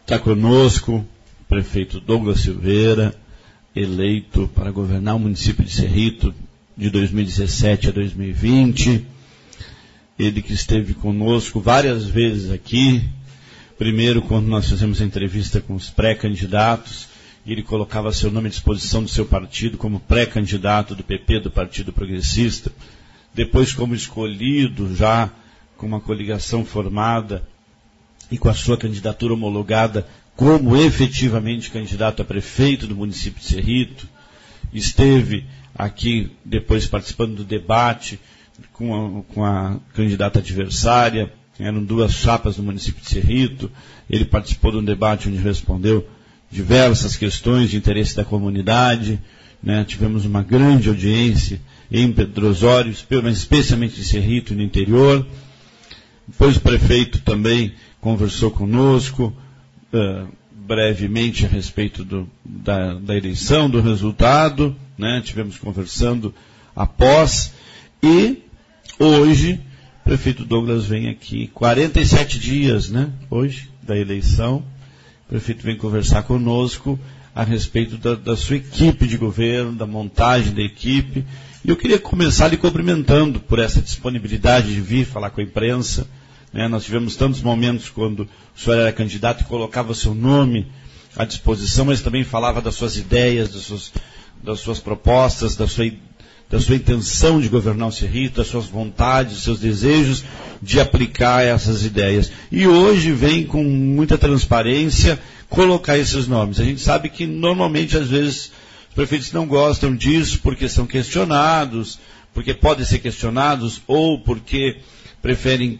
Está conosco o prefeito Douglas Silveira, eleito para governar o município de Cerrito de 2017 a 2020. Ele que esteve conosco várias vezes aqui, primeiro quando nós fizemos a entrevista com os pré-candidatos, ele colocava seu nome à disposição do seu partido como pré-candidato do PP, do Partido Progressista, depois como escolhido já com uma coligação formada e com a sua candidatura homologada como efetivamente candidato a prefeito do município de Cerrito. Esteve aqui depois participando do debate com a candidata adversária, eram duas chapas no município de Cerrito. Ele participou de um debate onde respondeu diversas questões de interesse da comunidade, né? Tivemos uma grande audiência em Pedro Osório, mas especialmente em Cerrito e no interior. Depois o prefeito também conversou conosco brevemente a respeito da eleição, do resultado, né? Tivemos conversando após, e hoje o prefeito Douglas vem aqui, 47 dias, né? Hoje, da eleição, o prefeito vem conversar conosco a respeito da sua equipe de governo, da montagem da equipe, e eu queria começar lhe cumprimentando por essa disponibilidade de vir falar com a imprensa. Nós tivemos tantos momentos quando o senhor era candidato e colocava seu nome à disposição, mas também falava das suas ideias, das suas propostas, da sua intenção de governar o Cerrito, das suas vontades, dos seus desejos de aplicar essas ideias. E hoje vem com muita transparência colocar esses nomes. A gente sabe que normalmente, às vezes, os prefeitos não gostam disso porque são questionados, porque podem ser questionados, ou porque preferem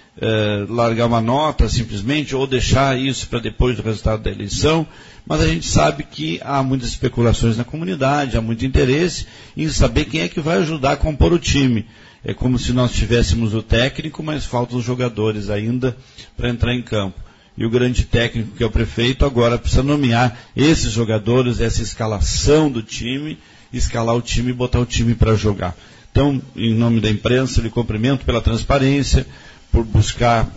largar uma nota simplesmente, ou deixar isso para depois do resultado da eleição, mas a gente sabe que há muitas especulações na comunidade, há muito interesse em saber quem é que vai ajudar a compor o time. É como se nós tivéssemos o técnico, mas faltam os jogadores ainda para entrar em campo. E o grande técnico, que é o prefeito, agora precisa nomear esses jogadores, essa escalação do time, escalar o time e botar o time para jogar. Então, em nome da imprensa, lhe cumprimento pela transparência, por buscar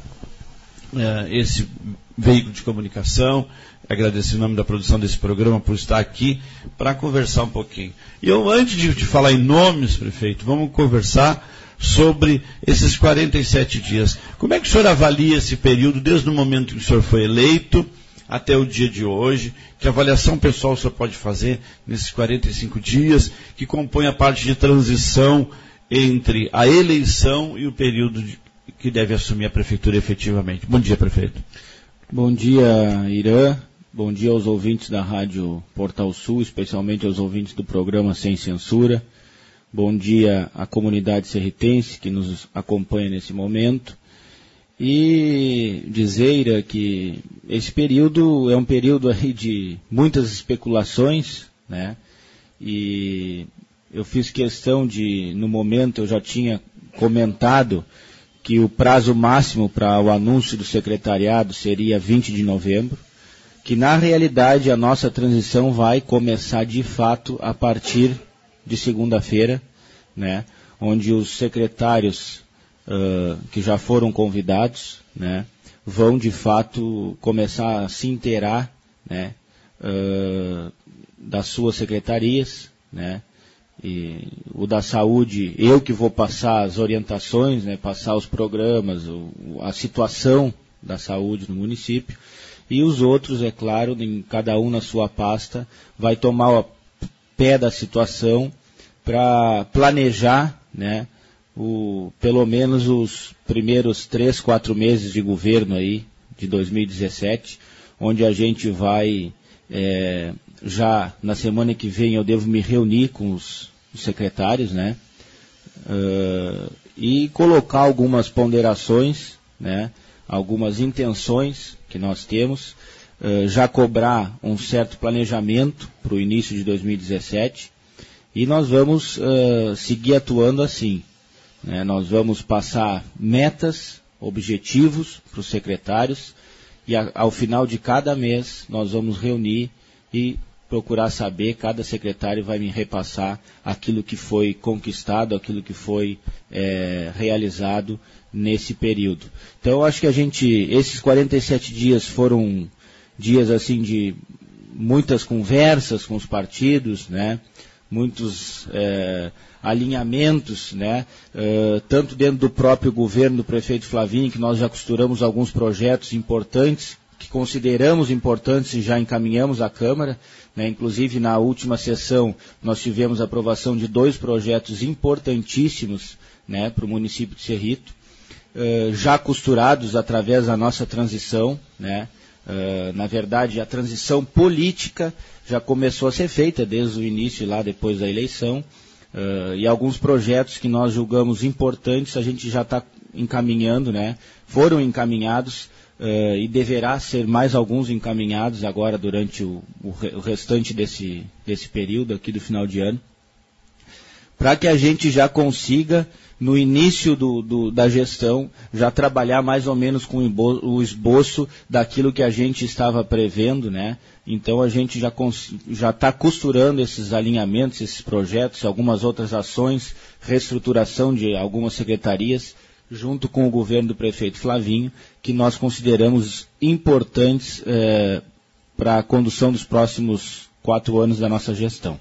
esse veículo de comunicação. Agradeço em nome da produção desse programa por estar aqui para conversar um pouquinho. E eu, antes de falar em nomes, prefeito, vamos conversar sobre esses 47 dias. Como é que o senhor avalia esse período, desde o momento que o senhor foi eleito até o dia de hoje? Que avaliação pessoal o senhor pode fazer nesses 45 dias, que compõe a parte de transição entre a eleição e o período que deve assumir a prefeitura efetivamente? Bom dia, prefeito. Bom dia, Irã. Bom dia aos ouvintes da Rádio Portal Sul, especialmente aos ouvintes do programa Sem Censura. Bom dia à comunidade cerritense que nos acompanha nesse momento. E dizer, Irã, que esse período é um período aí de muitas especulações, né? E eu fiz questão de, no momento, eu já tinha comentado que o prazo máximo para o anúncio do secretariado seria 20 de novembro, que na realidade a nossa transição vai começar de fato a partir de segunda-feira, né, onde os secretários que já foram convidados, né, vão de fato começar a se inteirar, né, das suas secretarias, né. E o da saúde, eu que vou passar as orientações, né, passar os programas, a situação da saúde no município, e os outros, é claro, cada um na sua pasta, vai tomar o pé da situação para planejar, né, pelo menos os primeiros 3, 4 meses de governo aí, de 2017, onde a gente vai, já na semana que vem eu devo me reunir com os secretários, né, e colocar algumas ponderações, né, algumas intenções que nós temos, já cobrar um certo planejamento para o início de 2017, e nós vamos seguir atuando assim, né, nós vamos passar metas, objetivos para os secretários, e ao final de cada mês nós vamos reunir e procurar saber, cada secretário vai me repassar aquilo que foi conquistado, aquilo que foi realizado nesse período. Então eu acho que esses 47 dias foram dias assim de muitas conversas com os partidos, né? Muitos alinhamentos, né? Tanto dentro do próprio governo do prefeito Flavinho, que nós já costuramos alguns projetos importantes, que consideramos importantes e já encaminhamos à Câmara, né? Inclusive na última sessão nós tivemos a aprovação de 2 projetos importantíssimos, né, para o município de Cerrito, já costurados através da nossa transição, né? Na verdade, a transição política já começou a ser feita desde o início, lá depois da eleição, e alguns projetos que nós julgamos importantes a gente já está encaminhando, né? Foram encaminhados e deverá ser mais alguns encaminhados agora durante o restante desse período aqui do final de ano, para que a gente já consiga, no início da gestão, já trabalhar mais ou menos com o esboço daquilo que a gente estava prevendo, né? Então a gente já está costurando esses alinhamentos, esses projetos, algumas outras ações, reestruturação de algumas secretarias, junto com o governo do prefeito Flavinho, que nós consideramos importantes para a condução dos próximos 4 anos da nossa gestão.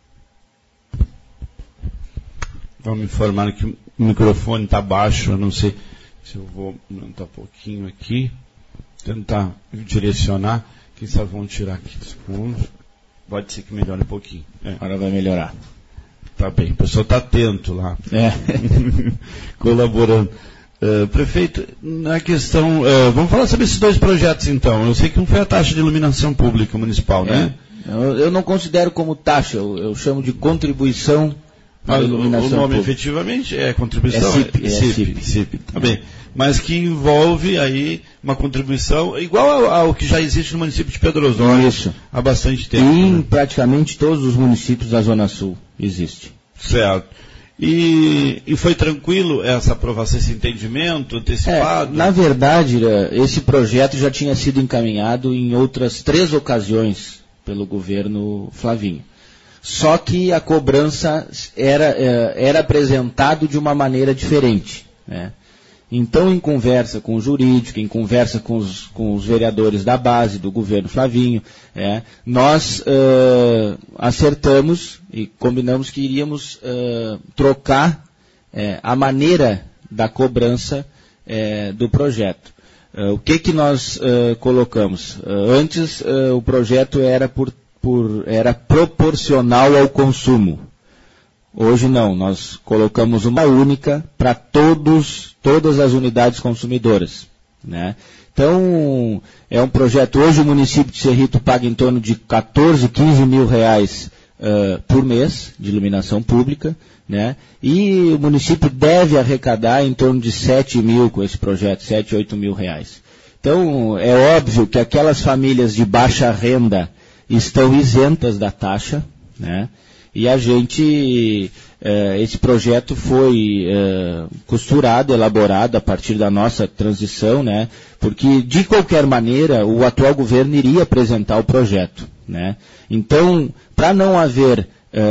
Vamos informar que o microfone está baixo, eu não sei se eu vou aumentar um pouquinho aqui, tentar direcionar, quem sabe vamos tirar aqui dos fundos, pode ser que melhore um pouquinho. Agora vai melhorar. Tá bem, o pessoal está atento lá, colaborando. Prefeito, na questão, vamos falar sobre esses 2 projetos então. Eu sei que um foi a taxa de iluminação pública municipal, né? Eu não considero como taxa, eu chamo de contribuição para a iluminação pública. O nome efetivamente é contribuição? CIP. Tá bem. Mas que envolve aí uma contribuição igual ao que já existe no município de Pedro Osório há bastante tempo. Em praticamente todos os municípios da Zona Sul existe. Certo. E foi tranquilo essa aprovação, esse entendimento antecipado? Na verdade, esse projeto já tinha sido encaminhado em outras 3 ocasiões pelo governo Flavinho. Só que a cobrança era apresentado de uma maneira diferente, né? Então, em conversa com o jurídico, em conversa com os vereadores da base do governo Flavinho, nós acertamos e combinamos que iríamos trocar a maneira da cobrança do projeto. O que nós colocamos? Antes, o projeto era era proporcional ao consumo. Hoje não, nós colocamos uma única para todas as unidades consumidoras, né? Então, é um projeto, hoje o município de Cerrito paga em torno de 14, 15 mil reais por mês de iluminação pública, né? E o município deve arrecadar em torno de 7 mil com esse projeto, 7, 8 mil reais. Então, é óbvio que aquelas famílias de baixa renda estão isentas da taxa, né? E a gente, esse projeto foi costurado, elaborado a partir da nossa transição, né? Porque, de qualquer maneira, o atual governo iria apresentar o projeto, né? Então, para não haver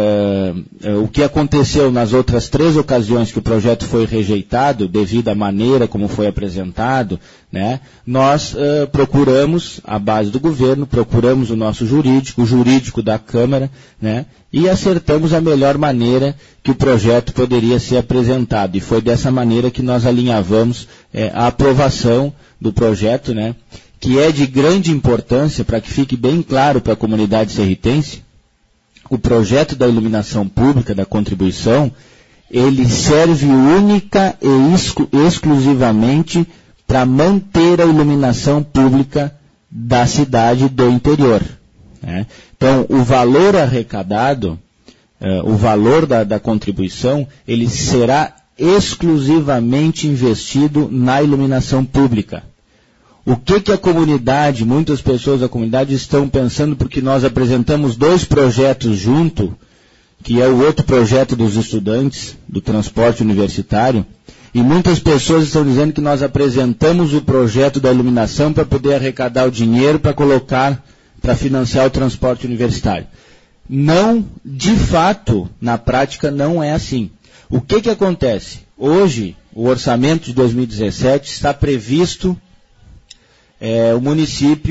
o que aconteceu nas outras 3 ocasiões que o projeto foi rejeitado, devido à maneira como foi apresentado, né, nós procuramos a base do governo, procuramos o nosso jurídico, o jurídico da Câmara, né, e acertamos a melhor maneira que o projeto poderia ser apresentado. E foi dessa maneira que nós alinhavamos a aprovação do projeto, né, que é de grande importância, para que fique bem claro para a comunidade serritense. O projeto da iluminação pública, da contribuição, ele serve única e exclusivamente para manter a iluminação pública da cidade do interior, né? Então, o valor arrecadado, o valor da contribuição, ele será exclusivamente investido na iluminação pública. O que a comunidade, muitas pessoas da comunidade estão pensando, porque nós apresentamos 2 projetos junto, que é o outro projeto dos estudantes, do transporte universitário, e muitas pessoas estão dizendo que nós apresentamos o projeto da iluminação para poder arrecadar o dinheiro para colocar, para financiar o transporte universitário. Não, de fato, na prática não é assim. O que acontece? Hoje, o orçamento de 2017 está previsto o município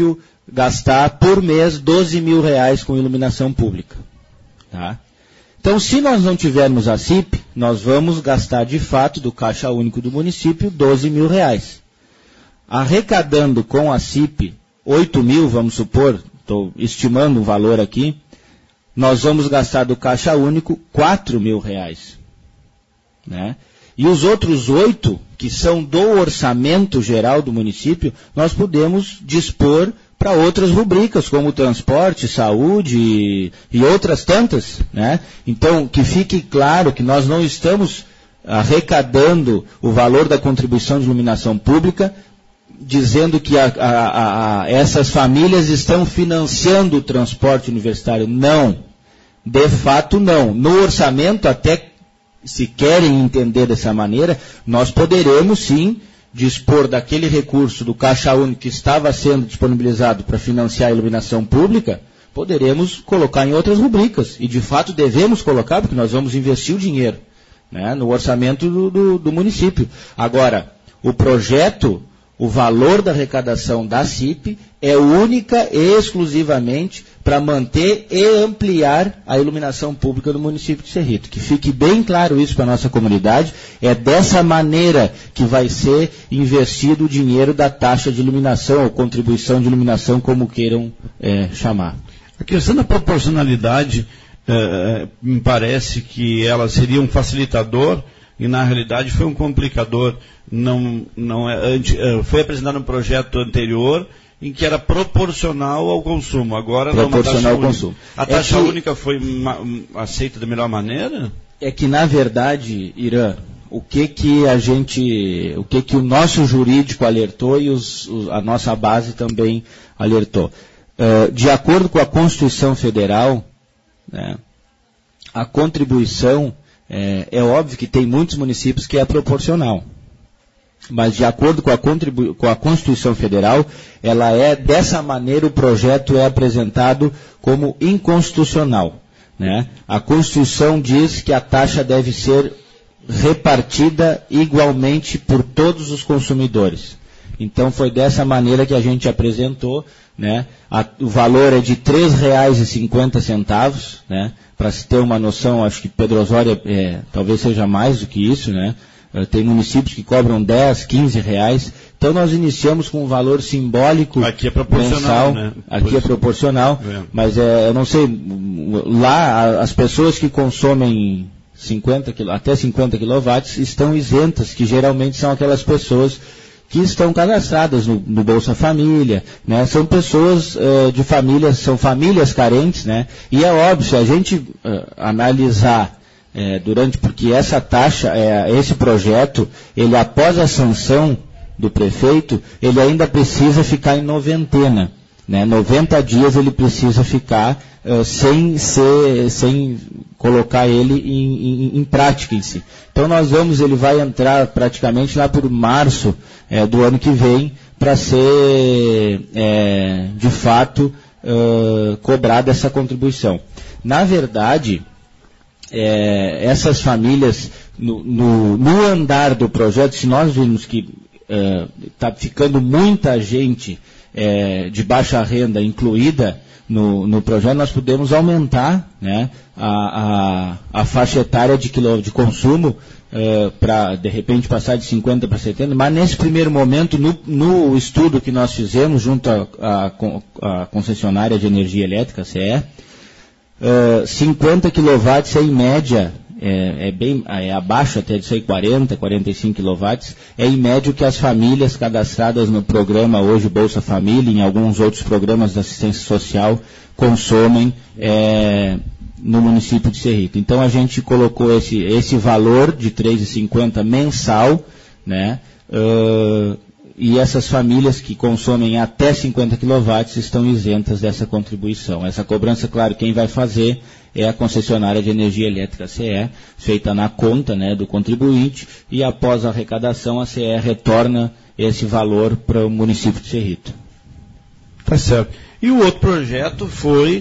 gastar por mês R$12.000 com iluminação pública. Tá? Então, se nós não tivermos a CIP, nós vamos gastar de fato do Caixa Único do município R$12.000. Arrecadando com a CIP 8.000, vamos supor, estou estimando o valor aqui, nós vamos gastar do Caixa Único R$4.000. Né? E os outros 8, que são do orçamento geral do município, nós podemos dispor para outras rubricas, como transporte, saúde e outras tantas. Né? Então, que fique claro que nós não estamos arrecadando o valor da contribuição de iluminação pública, dizendo que essas famílias estão financiando o transporte universitário. Não. De fato, não. No orçamento, até se querem entender dessa maneira, nós poderemos sim dispor daquele recurso do Caixa Único que estava sendo disponibilizado para financiar a iluminação pública, poderemos colocar em outras rubricas. E de fato devemos colocar, porque nós vamos investir o dinheiro, né, no orçamento do município. Agora, o projeto, o valor da arrecadação da CIP é única e exclusivamente para manter e ampliar a iluminação pública do município de Cerrito. Que fique bem claro isso para a nossa comunidade. É dessa maneira que vai ser investido o dinheiro da taxa de iluminação, ou contribuição de iluminação, como queiram chamar. A questão da proporcionalidade, me parece que ela seria um facilitador e, na realidade, foi um complicador. Foi apresentado um projeto anterior em que era proporcional ao consumo. Agora proporcional ao consumo. A taxa única foi aceita da melhor maneira? É que, na verdade, Irã, o que o nosso jurídico alertou e a nossa base também alertou. De acordo com a Constituição Federal, né, a contribuição, é óbvio que tem muitos municípios que é proporcional. Mas de acordo com a Constituição Federal, ela dessa maneira o projeto é apresentado como inconstitucional. Né? A Constituição diz que a taxa deve ser repartida igualmente por todos os consumidores. Então foi dessa maneira que a gente apresentou, né? O valor é de R$ 3,50, né? Para se ter uma noção, acho que Pedro Osório talvez seja mais do que isso, né? Tem municípios que cobram R$10, R$15. Então nós iniciamos com um valor simbólico aqui é proporcional, mensal. Né? Aqui é proporcional, mas eu não sei, lá as pessoas que consomem até 50 kW estão isentas, que geralmente são aquelas pessoas que estão cadastradas no Bolsa Família, né? São pessoas de famílias, são famílias carentes, né? E é óbvio, se a gente analisar porque essa taxa, esse projeto, ele após a sanção do prefeito, ele ainda precisa ficar em noventena, né? 90 dias ele precisa ficar sem colocar ele em prática em si. Então ele vai entrar praticamente lá por março do ano que vem para ser de fato cobrada essa contribuição. Na verdade, essas famílias, no andar do projeto, se nós vimos que está ficando muita gente de baixa renda incluída no projeto, nós podemos aumentar, né, a faixa etária de consumo para, de repente, passar de 50 para 70, mas nesse primeiro momento, no estudo que nós fizemos junto à concessionária de energia elétrica, CE, 50 kW é em média, é abaixo até disso aí, 40, 45 kW, é em média o que as famílias cadastradas no programa hoje Bolsa Família, em alguns outros programas de assistência social, consomem no município de Cerrito. Então a gente colocou esse valor de R$ 3,50 mensal, né? E essas famílias que consomem até 50 kW estão isentas dessa contribuição. Essa cobrança, claro, quem vai fazer é a concessionária de energia elétrica CE, feita na conta, né, do contribuinte, e após a arrecadação a CE retorna esse valor para o município de Cerrito. Tá certo. E o outro projeto foi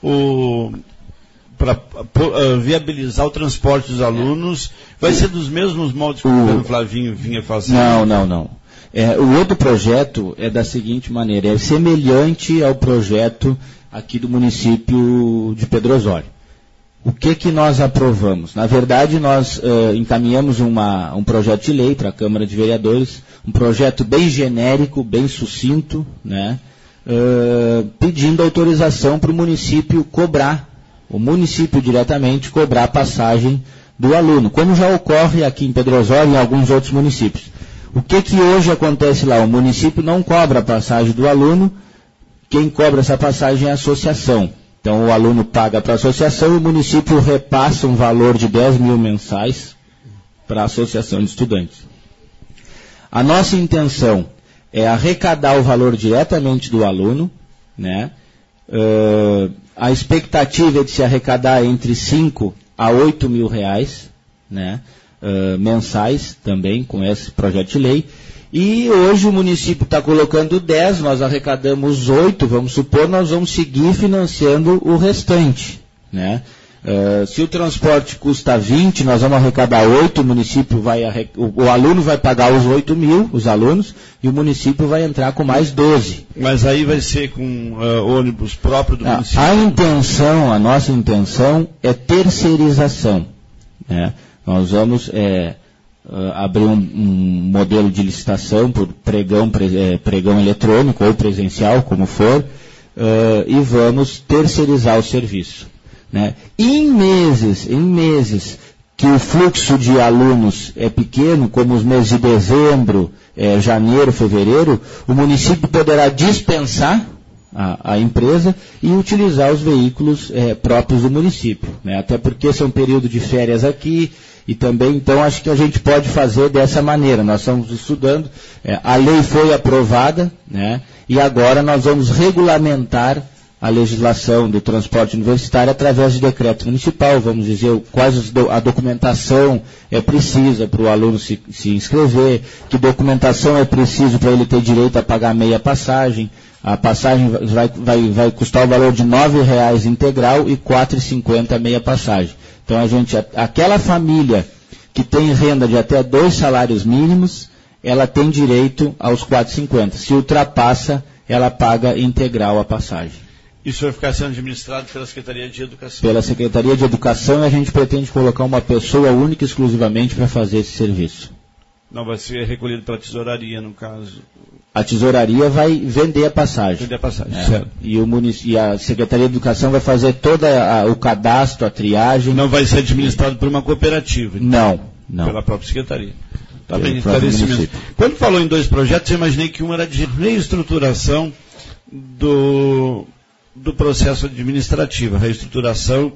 para viabilizar o transporte dos alunos. Vai ser dos mesmos moldes que o governo Flavinho vinha fazendo? Não. O outro projeto é da seguinte maneira, é semelhante ao projeto aqui do município de Pedro Osório. O que nós aprovamos? Na verdade, nós encaminhamos um projeto de lei para a Câmara de Vereadores, um projeto bem genérico, bem sucinto, né, pedindo autorização para o município diretamente cobrar a passagem do aluno, como já ocorre aqui em Pedro Osório e em alguns outros municípios. O que hoje acontece lá? O município não cobra a passagem do aluno, quem cobra essa passagem é a associação. Então o aluno paga para a associação e o município repassa um valor de 10 mil mensais para a associação de estudantes. A nossa intenção é arrecadar o valor diretamente do aluno, né? A expectativa é de se arrecadar entre 5 a 8 mil reais, né? Mensais também com esse projeto de lei. E hoje o município está colocando 10, nós arrecadamos 8, vamos supor, nós vamos seguir financiando o restante, né? Se o transporte custa 20, nós vamos arrecadar 8, o aluno vai pagar os 8 mil, os alunos, e o município vai entrar com mais 12. Mas aí vai ser com ônibus próprio do município? A nossa intenção é terceirização, né? Nós vamos abrir um modelo de licitação por pregão eletrônico ou presencial, como for, e vamos terceirizar o serviço, né? Em meses que o fluxo de alunos é pequeno, como os meses de dezembro, janeiro, fevereiro, o município poderá dispensar a empresa e utilizar os veículos próprios do município, né? Até porque são período de férias aqui, e também, então, acho que a gente pode fazer dessa maneira. Nós estamos estudando, a lei foi aprovada, né? E agora nós vamos regulamentar a legislação do transporte universitário através de decreto municipal, vamos dizer quais a documentação é precisa para o aluno se inscrever, que documentação é preciso para ele ter direito a pagar meia passagem. A passagem vai custar o valor de R$ 9,00 integral e R$ 4,50 meia passagem. Então aquela família que tem renda de até 2 salários mínimos, ela tem direito aos R$ 4,50. Se ultrapassa, ela paga integral a passagem. Isso vai ficar sendo administrado pela Secretaria de Educação? Pela Secretaria de Educação, e a gente pretende colocar uma pessoa única e exclusivamente para fazer esse serviço. Não vai ser recolhido pela tesouraria, no caso? A tesouraria vai vender a passagem. Vender a passagem, certo. E a Secretaria de Educação vai fazer todo o cadastro, a triagem. Não vai ser administrado por uma cooperativa? Não. Pela própria Secretaria. Tá bem, esclarecimento. Quando falou em 2 projetos, eu imaginei que um era de reestruturação do processo administrativo, reestruturação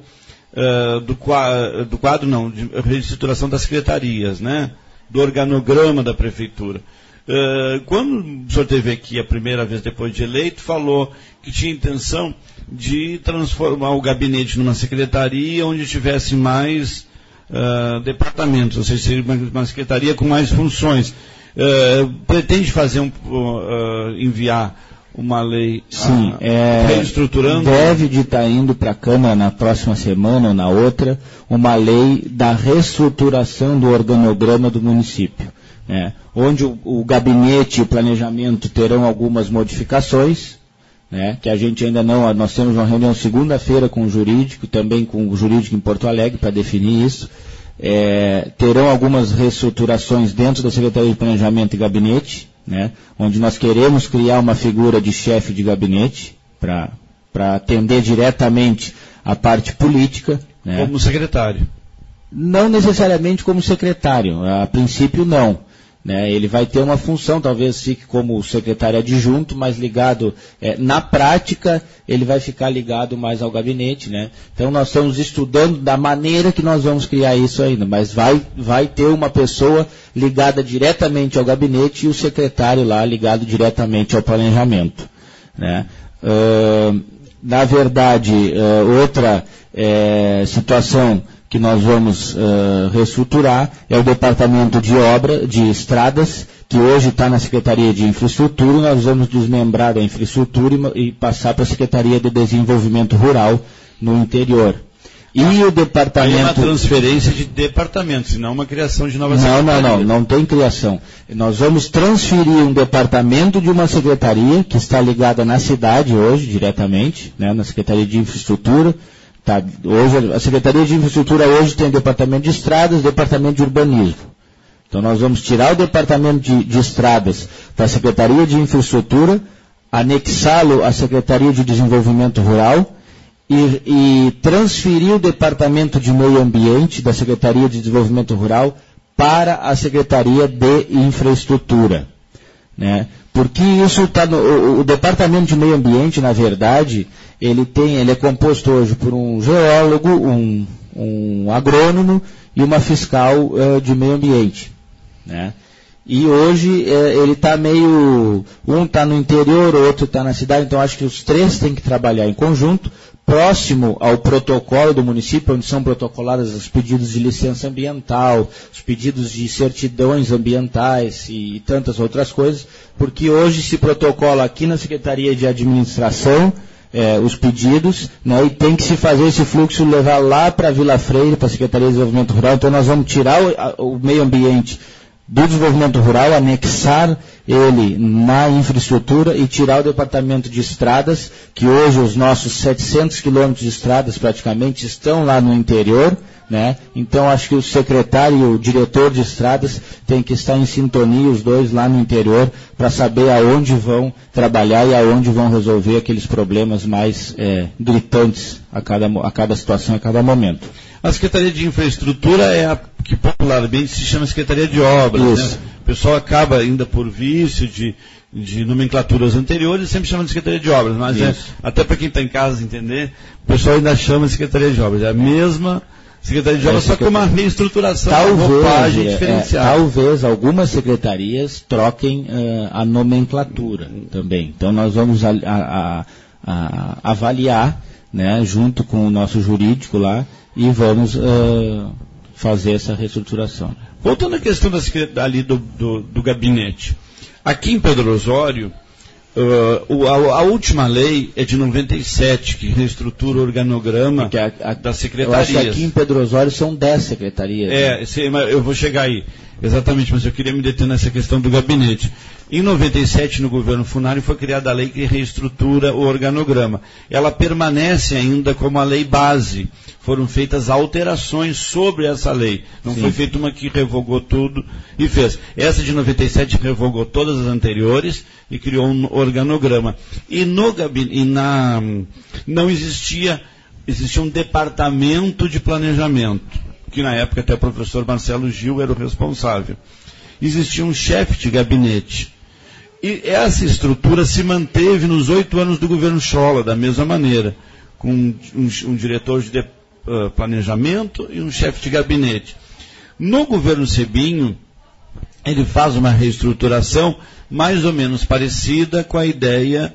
de reestruturação das secretarias, né? Do organograma da prefeitura. Quando o senhor esteve aqui a primeira vez depois de eleito, falou que tinha intenção de transformar o gabinete numa secretaria onde tivesse mais departamentos, ou seja, seria uma secretaria com mais funções. Pretende fazer enviar uma lei reestruturando? Deve de estar indo para a Câmara na próxima semana ou na outra uma lei da reestruturação do organograma do município, né? Onde o gabinete e o planejamento terão algumas modificações, né? Que a gente ainda não, nós temos uma reunião segunda-feira com o jurídico, também com o jurídico em Porto Alegre para definir isso. Terão algumas reestruturações dentro da Secretaria de Planejamento e Gabinete, né? Onde nós queremos criar uma figura de chefe de gabinete para atender diretamente a parte política, né? Como secretário? Não necessariamente como secretário, a princípio não, né? Ele vai ter uma função, talvez fique como secretário adjunto, mas ligado, na prática, ele vai ficar ligado mais ao gabinete, né? Então nós estamos estudando da maneira que nós vamos criar isso ainda, mas vai ter uma pessoa ligada diretamente ao gabinete e o secretário lá ligado diretamente ao planejamento, né? Na verdade, outra situação que nós vamos reestruturar é o departamento de estradas, que hoje está na Secretaria de Infraestrutura. Nós vamos desmembrar da Infraestrutura e passar para a Secretaria de Desenvolvimento Rural no interior. E o departamento... Aí é uma transferência de departamentos, e não uma criação de novas secretarias. Não tem criação. Nós vamos transferir um departamento de uma secretaria que está ligada na cidade hoje, diretamente, né, na Secretaria de Infraestrutura. Tá, hoje, a Secretaria de Infraestrutura hoje tem o departamento de estradas, departamento de urbanismo. Então nós vamos tirar o departamento de estradas da Secretaria de Infraestrutura, anexá-lo à Secretaria de Desenvolvimento Rural e transferir o departamento de meio ambiente da Secretaria de Desenvolvimento Rural para a Secretaria de Infraestrutura, né? Porque isso está o departamento de meio ambiente, na verdade, ele é composto hoje por um geólogo, um agrônomo e uma fiscal de meio ambiente, né? E hoje ele está meio, um está no interior, o outro está na cidade, então acho que os três têm que trabalhar em conjunto, próximo ao protocolo do município, onde são protocolados os pedidos de licença ambiental, os pedidos de certidões ambientais e tantas outras coisas, porque hoje se protocola aqui na Secretaria de Administração os pedidos, né, e tem que se fazer esse fluxo, levar lá para a Vila Freire, para a Secretaria de Desenvolvimento Rural. Então nós vamos tirar o meio ambiente do desenvolvimento rural, anexar ele na infraestrutura e tirar o departamento de estradas, que hoje os nossos 700 quilômetros de estradas praticamente estão lá no interior, né? Então acho que o secretário e o diretor de estradas têm que estar em sintonia, os dois lá no interior, para saber aonde vão trabalhar e aonde vão resolver aqueles problemas mais gritantes a cada situação, a cada momento. A Secretaria de Infraestrutura é a que popularmente se chama Secretaria de Obras, né? O pessoal acaba ainda por vício de nomenclaturas anteriores, sempre chama de Secretaria de Obras, mas até para quem está em casa entender, o pessoal ainda chama de Secretaria de Obras. É a mesma Secretaria de Obras, só com uma reestruturação, uma roupagem diferenciada. Talvez algumas secretarias troquem a nomenclatura também. Então nós vamos avaliar, né, junto com o nosso jurídico lá, e vamos fazer essa reestruturação. Voltando à questão ali do gabinete. Aqui em Pedro Osório, a última lei é de 97, que reestrutura o organograma das secretarias. Eu acho que aqui em Pedro Osório são 10 secretarias. Né? Eu vou chegar aí. Exatamente, mas eu queria me deter nessa questão do gabinete. Em 97, no governo Funari, foi criada a lei que reestrutura o organograma. Ela permanece ainda como a lei base. Foram feitas alterações sobre essa lei. Não foi feita uma que revogou tudo e fez. Essa de 97 revogou todas as anteriores e criou um organograma. E no gabinete, não existia um departamento de planejamento, que na época até o professor Marcelo Gil era o responsável. Existia um chefe de gabinete. E essa estrutura se manteve nos 8 anos do governo Scholla, da mesma maneira, com um diretor de planejamento e um chefe de gabinete. No governo Sebinho, ele faz uma reestruturação mais ou menos parecida com a ideia,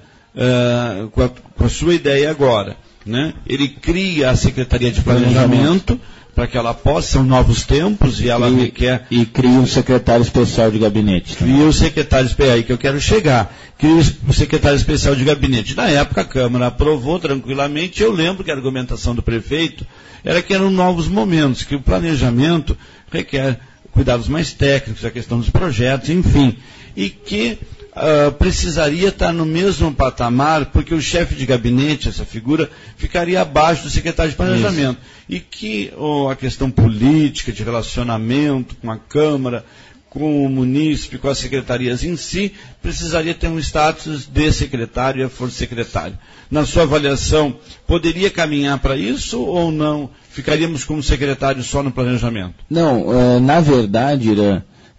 com a sua ideia agora, né? Ele cria a Secretaria de Planejamento, para que ela possa, são novos tempos e ela requer... E cria um secretário especial de gabinete. Cria o secretário especial, aí que eu quero chegar. Cria o secretário especial de gabinete. Na época a Câmara aprovou tranquilamente, eu lembro que a argumentação do prefeito era que eram novos momentos, que o planejamento requer cuidados mais técnicos, a questão dos projetos, enfim. E que precisaria estar no mesmo patamar, porque o chefe de gabinete, essa figura, ficaria abaixo do secretário de planejamento. Isso. E que a questão política, de relacionamento com a Câmara, com o munícipe, com as secretarias em si, precisaria ter um status de secretário e a força secretário. Na sua avaliação, poderia caminhar para isso ou não? Ficaríamos como secretário só no planejamento? Não, na verdade, Irã,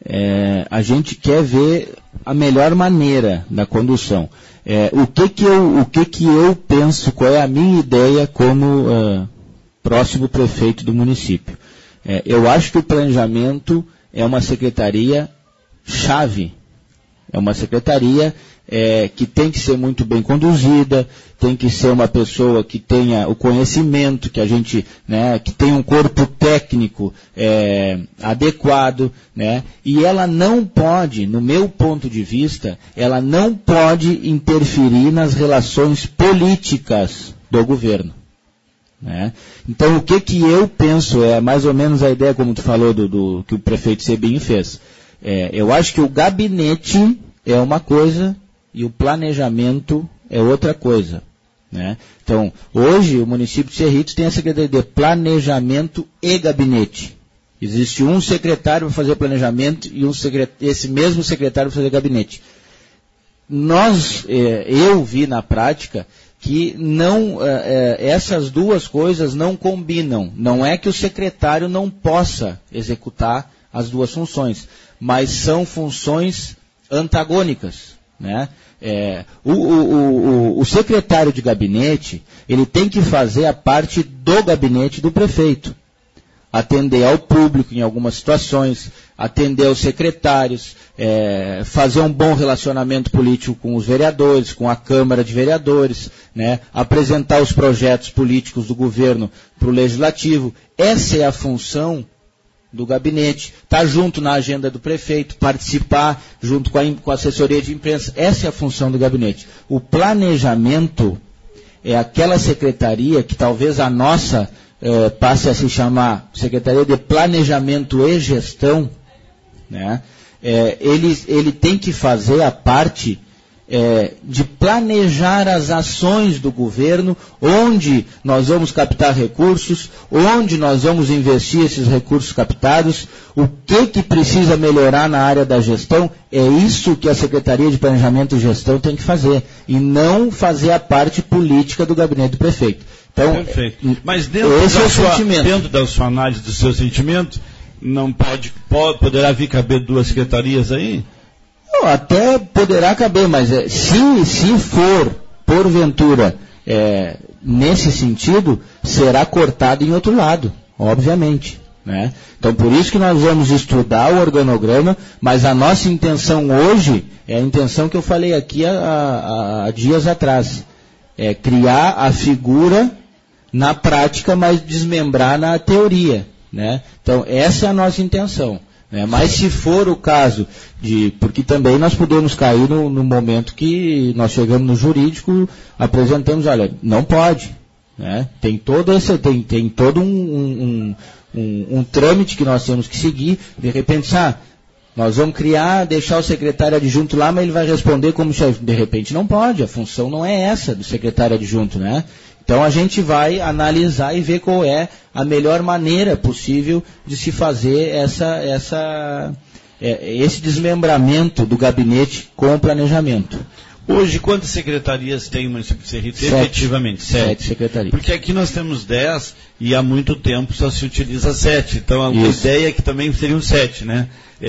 a gente quer ver a melhor maneira da condução. O que eu penso, qual é a minha ideia como próximo prefeito do município? Eu acho que o planejamento é uma secretaria chave. É uma secretaria que tem que ser muito bem conduzida, tem que ser uma pessoa que tenha o conhecimento, que a gente, né, que tenha um corpo técnico adequado, né, e ela não pode, no meu ponto de vista, ela não pode interferir nas relações políticas do governo. né? Então, o que eu penso, é mais ou menos a ideia, como tu falou, do que o prefeito Sebin fez. Eu acho que o gabinete é uma coisa e o planejamento é outra coisa, né? Então, hoje, o município de Cerritos tem a Secretaria de Planejamento e Gabinete. Existe um secretário para fazer planejamento e esse mesmo secretário para fazer gabinete. Eu vi na prática que essas duas coisas não combinam. Não é que o secretário não possa executar as duas funções, mas são funções antagônicas, né? O secretário de gabinete, ele tem que fazer a parte do gabinete do prefeito. Atender ao público em algumas situações, atender aos secretários, fazer um bom relacionamento político com os vereadores, com a Câmara de Vereadores, né? Apresentar os projetos políticos do governo para o Legislativo. Essa é a função do gabinete. Estar junto na agenda do prefeito, participar junto com a assessoria de imprensa. Essa é a função do gabinete. O planejamento é aquela secretaria que talvez a nossa passe a se chamar Secretaria de Planejamento e Gestão, né? Ele tem que fazer a parte de planejar as ações do governo, onde nós vamos captar recursos, onde nós vamos investir esses recursos captados, o que precisa melhorar na área da gestão. É isso que a Secretaria de Planejamento e Gestão tem que fazer, e não fazer a parte política do gabinete do prefeito. Então, perfeito. Mas dentro da sua análise do seu sentimento, não poderá vir caber duas secretarias aí? Não, até poderá caber, mas se for, porventura, nesse sentido, será cortado em outro lado, obviamente, né? Então, por isso que nós vamos estudar o organograma, mas a nossa intenção hoje é a intenção que eu falei aqui há dias atrás. É criar a figura na prática, mas desmembrar na teoria, né? Então, essa é a nossa intenção, né? Mas se for o caso porque também nós podemos cair no momento que nós chegamos no jurídico, apresentamos, olha, não pode, né? Tem todo um trâmite que nós temos que seguir. De repente, nós vamos deixar o secretário adjunto lá, mas ele vai responder como chefe. De repente não pode, a função não é essa do secretário adjunto, né? Então a gente vai analisar e ver qual é a melhor maneira possível de se fazer esse desmembramento do gabinete com o planejamento. Hoje, quantas secretarias tem o município de Cerritos? Efetivamente, 7 secretarias. Porque aqui nós temos 10 e há muito tempo só se utiliza 7. Então a ideia é que também seriam 7, né?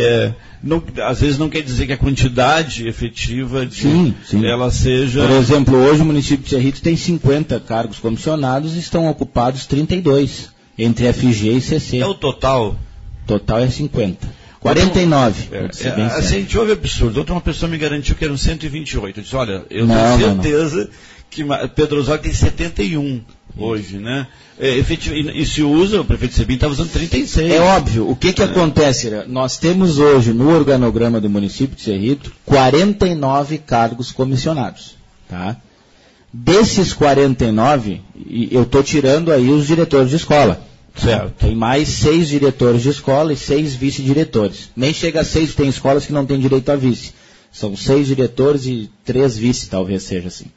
Às vezes não quer dizer que a quantidade efetiva ela seja... Por exemplo, hoje o município de Cerritos tem 50 cargos comissionados e estão ocupados 32, entre FG e CC. É o total? Total é 50. 49. A gente ouve absurdo. Outra uma pessoa me garantiu que eram 128. Eu disse, olha, eu tenho certeza que Pedro Osório tem 71 hoje, né? E se usa, o prefeito Sebin está usando 36. É óbvio. O que acontece? Nós temos hoje, no organograma do município de Cerrito, 49 cargos comissionados. Tá? Desses 49, eu estou tirando aí os diretores de escola. Certo. Tem mais 6 diretores de escola e 6 vice-diretores. Nem chega a 6, tem escolas que não têm direito a vice. São 6 diretores e 3 vice, talvez seja assim.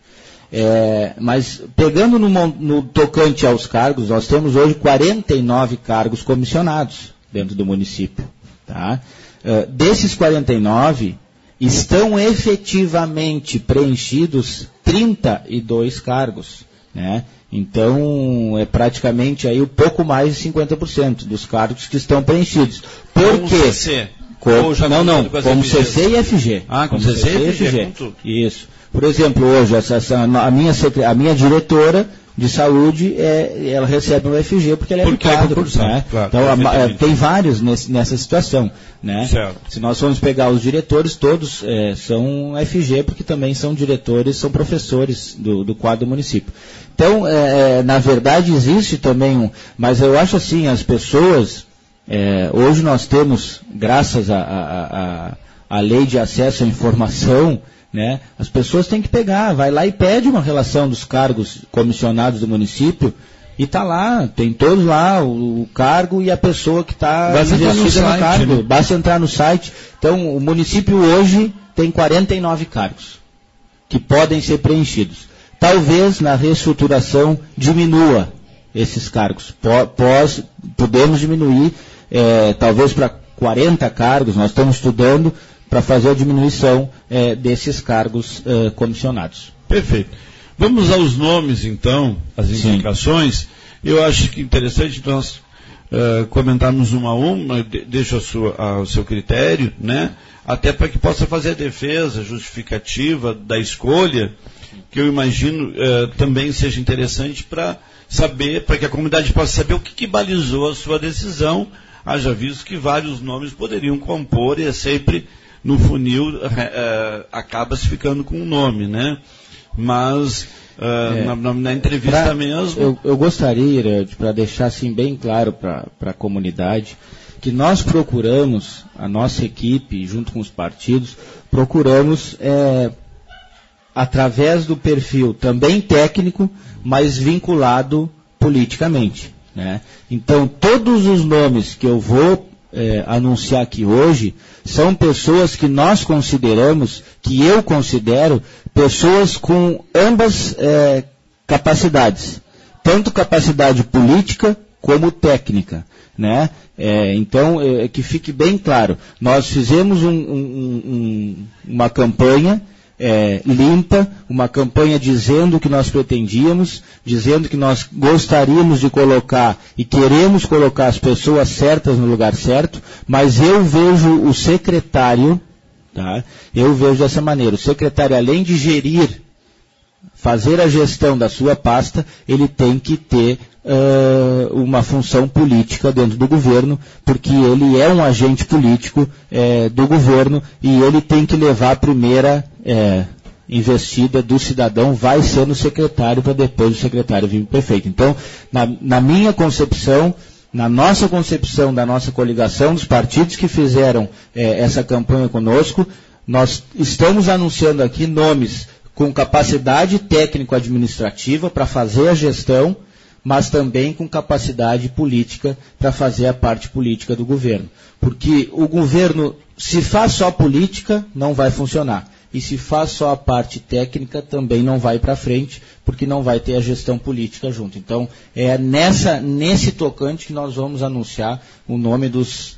Mas pegando no tocante aos cargos, nós temos hoje 49 cargos comissionados dentro do município. Tá? Desses 49, estão efetivamente preenchidos 32 cargos, né? Então, é praticamente aí um pouco mais de 50% dos cargos que estão preenchidos. Por quê? CC? Como CC e FG. Como CC e FG. Isso. Por exemplo, hoje, a minha diretora de saúde, ela recebe um FG porque ela é do quadro. Né? Claro, então, tem vários nessa situação. Né? Se nós formos pegar os diretores, todos são FG, porque também são diretores, são professores do quadro do município. Então, na verdade, existe também mas eu acho assim, as pessoas, hoje nós temos, graças à lei de acesso à informação, né, as pessoas têm que vai lá e pede uma relação dos cargos comissionados do município, E está lá, tem todos lá, o cargo e a pessoa que está investida no cargo. Né? Basta entrar no site. Então, o município hoje tem 49 cargos que podem ser preenchidos. Talvez na reestruturação diminua esses cargos. Podemos diminuir, talvez para 40 cargos, nós estamos estudando para fazer a diminuição desses cargos comissionados. Perfeito. Vamos aos nomes, então, as indicações. Eu acho que interessante nós comentarmos uma a uma, deixo ao seu critério, né? Até para que possa fazer a defesa justificativa da escolha, que eu imagino também seja interessante para saber, para que a comunidade possa saber o que balizou a sua decisão, haja visto que vários nomes poderiam compor e é sempre no funil acaba-se ficando com um nome, né? Mas na entrevista mesmo... Eu gostaria, para deixar assim bem claro para a comunidade, que nós procuramos, a nossa equipe, junto com os partidos, procuramos, através do perfil também técnico, mas vinculado politicamente. Né? Então, todos os nomes que eu vou anunciar aqui hoje são pessoas que nós consideramos, que eu considero, pessoas com ambas capacidades, tanto capacidade política como técnica. Né? Então, que fique bem claro, nós fizemos uma campanha limpa, uma campanha dizendo o que nós pretendíamos, dizendo que nós gostaríamos de colocar e queremos colocar as pessoas certas no lugar certo, mas eu vejo o secretário, tá? Eu vejo dessa maneira, o secretário, além de gerir, fazer a gestão da sua pasta, ele tem que ter uma função política dentro do governo, porque ele é um agente político do governo e ele tem que levar a primeira investida do cidadão, vai ser no secretário, para depois o secretário vir para o prefeito. Então, na minha concepção, na nossa concepção da nossa coligação, dos partidos que fizeram essa campanha conosco, nós estamos anunciando aqui nomes com capacidade técnico-administrativa para fazer a gestão, mas também com capacidade política para fazer a parte política do governo. Porque o governo, se faz só política, não vai funcionar. E se faz só a parte técnica, também não vai para frente, porque não vai ter a gestão política junto. Então, é nesse tocante que nós vamos anunciar o nome dos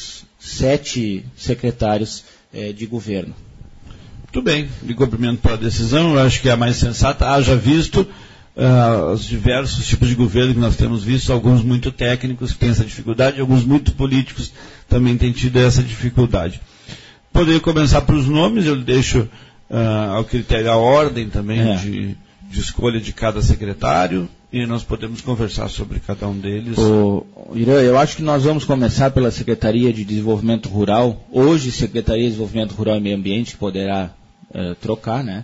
7 secretários de governo. Muito bem, me cumprimento pela decisão, eu acho que é a mais sensata, haja visto os diversos tipos de governo que nós temos visto, alguns muito técnicos que têm essa dificuldade, alguns muito políticos também têm tido essa dificuldade. Poderia começar pelos nomes, eu deixo ao critério a ordem também de escolha de cada secretário e nós podemos conversar sobre cada um deles. Irã, eu acho que nós vamos começar pela Secretaria de Desenvolvimento Rural, hoje Secretaria de Desenvolvimento Rural e Meio Ambiente, que poderá trocar, né?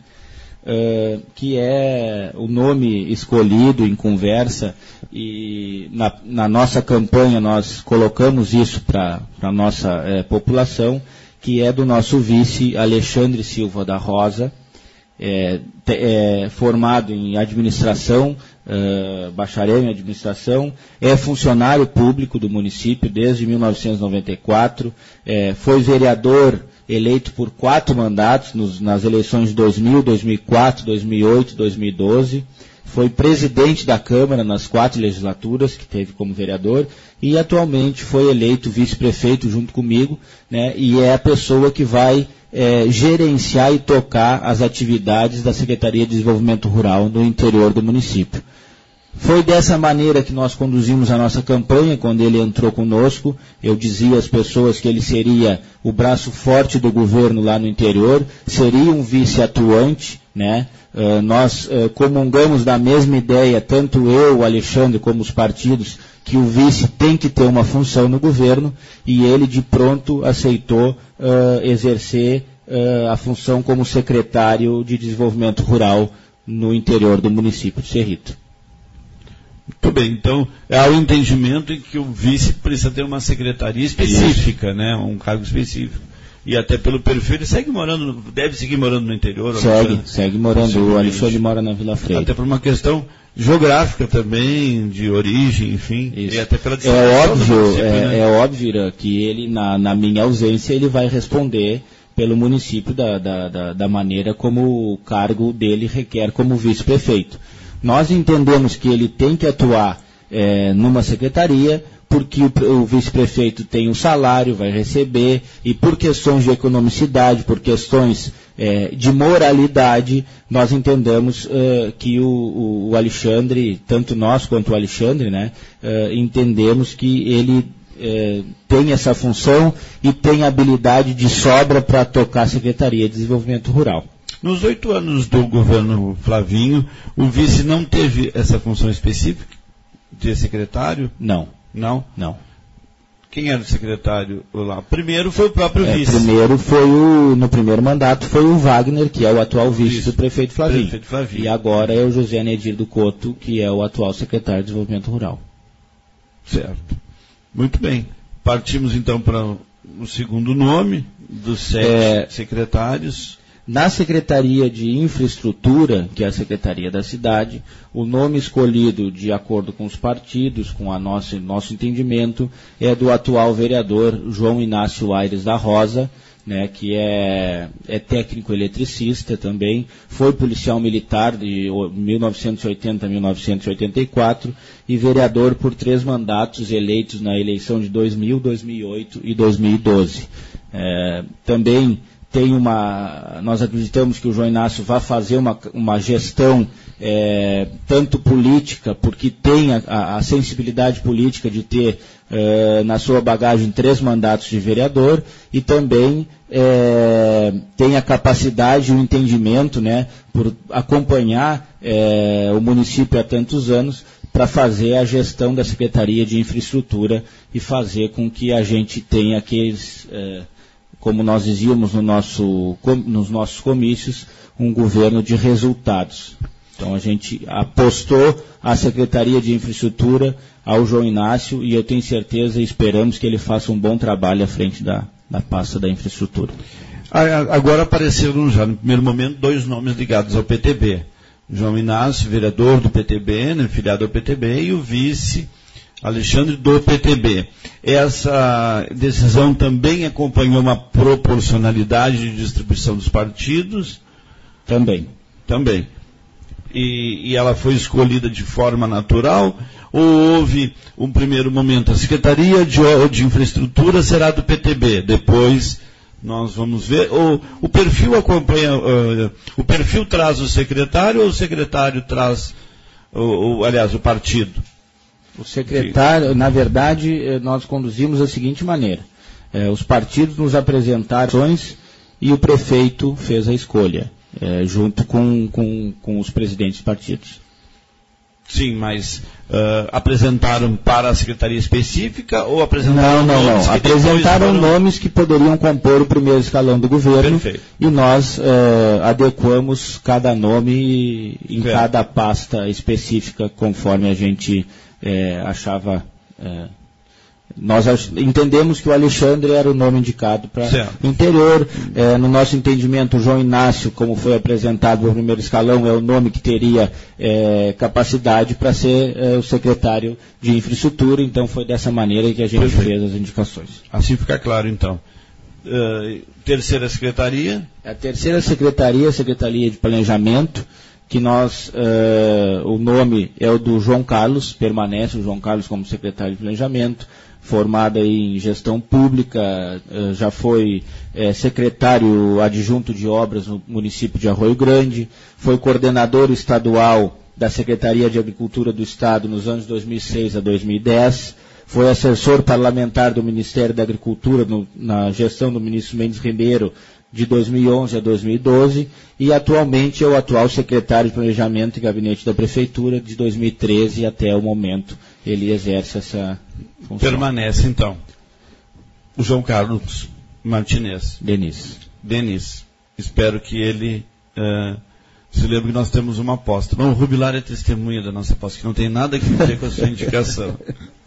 Que é o nome escolhido em conversa e na nossa campanha nós colocamos isso para a nossa população, que é do nosso vice Alexandre Silva da Rosa, formado em administração, bacharel em administração, é funcionário público do município desde 1994, foi vereador eleito por 4 mandatos nas eleições de 2000, 2004, 2008, 2012, foi presidente da Câmara nas 4 legislaturas que teve como vereador e atualmente foi eleito vice-prefeito junto comigo, né, e é a pessoa que vai gerenciar e tocar as atividades da Secretaria de Desenvolvimento Rural no interior do município. Foi dessa maneira que nós conduzimos a nossa campanha. Quando ele entrou conosco, eu dizia às pessoas que ele seria o braço forte do governo lá no interior, seria um vice atuante, né? Nós comungamos da mesma ideia, tanto eu, o Alexandre, como os partidos, que o vice tem que ter uma função no governo, e ele de pronto aceitou exercer a função como secretário de Desenvolvimento Rural no interior do município de Cerrito. Muito bem, então há o entendimento em que o vice precisa ter uma secretaria específica, né, um cargo específico. E até pelo perfil ele segue morando, deve seguir morando no interior. Segue morando, o Alexandre mora na Vila Freire. Até por uma questão geográfica também, de origem, enfim, isso. E até pela é óbvio, Ira, que ele, na minha ausência, ele vai responder pelo município da maneira como o cargo dele requer como vice-prefeito. Nós entendemos que ele tem que atuar numa secretaria, porque o vice-prefeito tem um salário, vai receber, e por questões de economicidade, por questões de moralidade, nós entendemos que o Alexandre, tanto nós quanto o Alexandre, né, entendemos que ele tem essa função e tem habilidade de sobra para tocar a Secretaria de Desenvolvimento Rural. Nos 8 anos do governo Flavinho, o vice não teve essa função específica de secretário? Não. Não? Não. Quem era o secretário lá? Primeiro foi o próprio vice. Primeiro foi no primeiro mandato foi o Wagner, que é o atual vice do prefeito Flavinho. E agora é o José Nedir Couto, que é o atual secretário de Desenvolvimento Rural. Certo. Muito bem. Partimos então para o segundo nome dos 7 secretários. Na Secretaria de Infraestrutura, que é a Secretaria da Cidade, o nome escolhido de acordo com os partidos, com nosso entendimento, é do atual vereador João Inácio Aires da Rosa, né, que é técnico eletricista também, foi policial militar de 1980 a 1984 e vereador por 3 mandatos eleitos na eleição de 2000, 2008 e 2012. Também nós acreditamos que o João Inácio vai fazer uma gestão tanto política, porque tem a sensibilidade política de ter na sua bagagem 3 mandatos de vereador e também tem a capacidade e o entendimento, né, por acompanhar o município há tantos anos para fazer a gestão da Secretaria de Infraestrutura e fazer com que a gente tenha aqueles... como nós dizíamos nos nossos comícios, um governo de resultados. Então a gente apostou a Secretaria de Infraestrutura ao João Inácio e eu tenho certeza e esperamos que ele faça um bom trabalho à frente da pasta da infraestrutura. Agora apareceram já no primeiro momento 2 nomes ligados ao PTB. João Inácio, vereador do PTB, né, filiado ao PTB, e o vice Alexandre do PTB. Essa decisão também acompanhou uma proporcionalidade de distribuição dos partidos? Também. E ela foi escolhida de forma natural? Ou houve um primeiro momento, a Secretaria de Infraestrutura será do PTB, depois nós vamos ver, ou o perfil acompanha, o perfil traz o secretário ou o secretário traz, o partido? O secretário, na verdade, nós conduzimos da seguinte maneira. Os partidos nos apresentaram ações e o prefeito fez a escolha, junto com os presidentes dos partidos. Sim, mas apresentaram para a secretaria específica ou apresentaram nomes? Não. Apresentaram nomes que poderiam compor o primeiro escalão do governo. Perfeito. E nós adequamos cada nome em cada pasta específica conforme a gente achava... Nós entendemos que o Alexandre era o nome indicado para o interior. No nosso entendimento, o João Inácio, como foi apresentado no primeiro escalão, é o nome que teria capacidade para ser o secretário de infraestrutura. Então, foi dessa maneira que a gente fez as indicações. Assim fica claro, então. Terceira secretaria? A terceira secretaria, a Secretaria de Planejamento, que o nome é o do João Carlos, permanece o João Carlos como secretário de Planejamento, formada em gestão pública, já foi secretário adjunto de obras no município de Arroio Grande, foi coordenador estadual da Secretaria de Agricultura do Estado nos anos 2006 a 2010, foi assessor parlamentar do Ministério da Agricultura na gestão do ministro Mendes Ribeiro de 2011 a 2012 e atualmente é o atual secretário de Planejamento e Gabinete da Prefeitura de 2013 até o momento. Ele exerce essa função. Permanece, então, o João Carlos Martinez. Denis. Espero que ele se lembre que nós temos uma aposta. Não, o Rubilar é testemunha da nossa aposta, que não tem nada a ver com a sua indicação.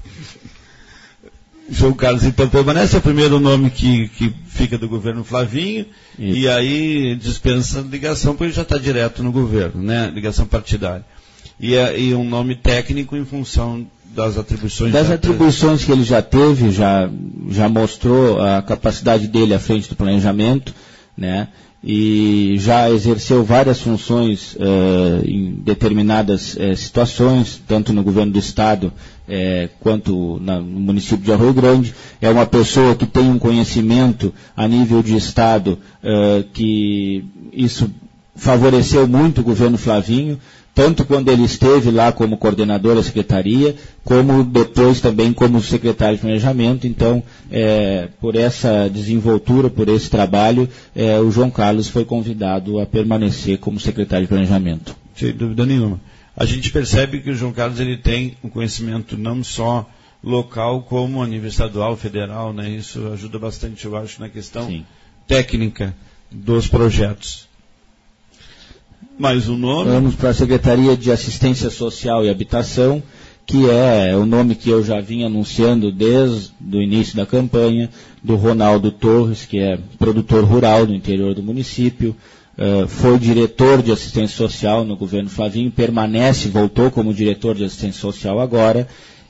João Carlos, então, permanece, é o primeiro nome que fica do governo Flavinho, isso. E aí dispensa ligação, porque ele já está direto no governo, né? Ligação partidária. e um nome técnico em função das atribuições. Das atribuições que ele já teve, já mostrou a capacidade dele à frente do planejamento, né? E já exerceu várias funções em determinadas situações, tanto no governo do Estado quanto no município de Arroio Grande. É uma pessoa que tem um conhecimento a nível de Estado que isso favoreceu muito o governo Flavinho, tanto quando ele esteve lá como coordenador da secretaria, como depois também como secretário de planejamento. Então, por essa desenvoltura, por esse trabalho, o João Carlos foi convidado a permanecer como secretário de planejamento. Sem dúvida nenhuma. A gente percebe que o João Carlos ele tem um conhecimento não só local, como a nível estadual, federal, né? Isso ajuda bastante, eu acho, na questão técnica dos projetos. Mais um nome? Vamos para a Secretaria de Assistência Social e Habitação, que é o nome que eu já vim anunciando desde o início da campanha, do Ronaldo Torres, que é produtor rural do interior do município, foi diretor de assistência social no governo Flavinho, voltou como diretor de assistência social agora,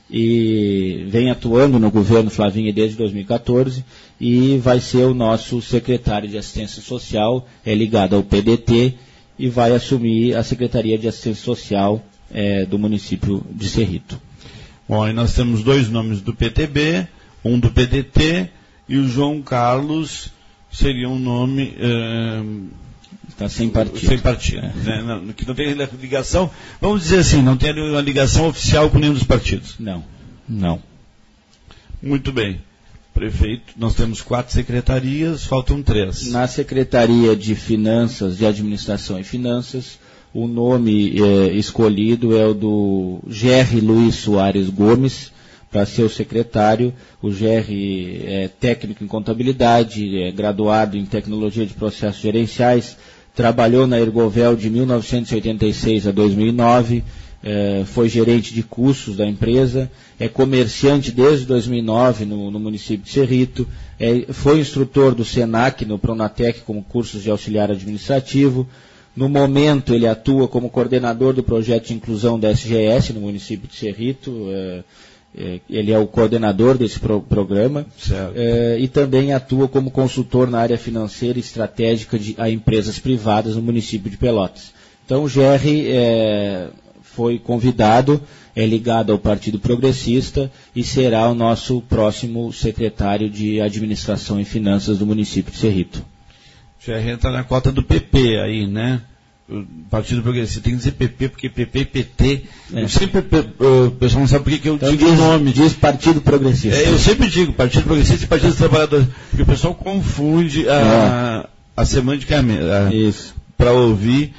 e vem atuando no governo Flavinho desde 2014, e vai ser o nosso secretário de assistência social, ligado ao PDT, e vai assumir a Secretaria de Assistência Social do município de Cerrito. Bom, aí nós temos dois nomes do PTB, um do PDT, e o João Carlos seria um nome... Está sem partido. Sem partido, né? Que não tem ligação, vamos dizer assim, não tem uma ligação oficial com nenhum dos partidos. Não. Muito bem. Prefeito, nós temos 4 secretarias, faltam 3. Na Secretaria de Finanças, de Administração e Finanças, o nome escolhido é o do Gerry Luiz Soares Gomes, para ser o secretário. O Gerry é técnico em contabilidade, é graduado em tecnologia de processos gerenciais, trabalhou na Ergovel de 1986 a 2009, foi gerente de custos da empresa, é comerciante desde 2009 no município de Cerrito, foi instrutor do SENAC no Pronatec como cursos de auxiliar administrativo. No momento ele atua como coordenador do projeto de inclusão da SGS no município de Cerrito, ele é o coordenador desse programa, e também atua como consultor na área financeira e estratégica a empresas privadas no município de Pelotas. Então o Gerry foi convidado, é ligado ao Partido Progressista e será o nosso próximo secretário de Administração e Finanças do município de Cerrito. Já entra na cota do PP aí, né? O Partido Progressista. Tem que dizer PP, porque PP e PT... Eu sempre, o pessoal não sabe por que eu digo o nome. Diz Partido Progressista. Eu sempre digo Partido Progressista e Partido dos Trabalhadores, porque o pessoal confunde a semântica para ouvir,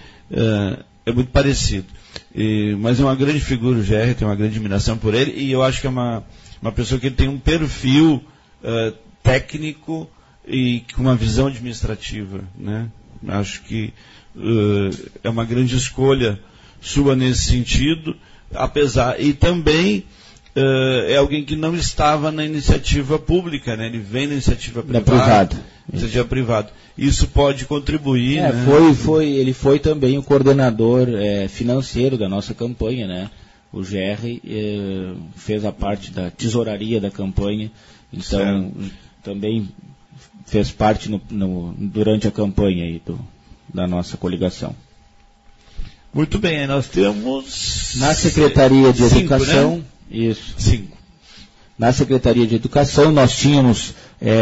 é muito parecido. Mas é uma grande figura o GR, tenho uma grande admiração por ele, e eu acho que é uma pessoa que tem um perfil técnico e com uma visão administrativa, né? Acho que é uma grande escolha sua nesse sentido, e também é alguém que não estava na iniciativa pública, né? Ele vem na iniciativa privada. Isso pode contribuir, né? Ele foi também o coordenador financeiro da nossa campanha, né? O GR fez a parte da tesouraria da campanha, então também fez parte durante a campanha aí da nossa coligação. Muito bem, nós temos... Na Secretaria de Educação... né? Isso. 5. Na Secretaria de Educação nós tínhamos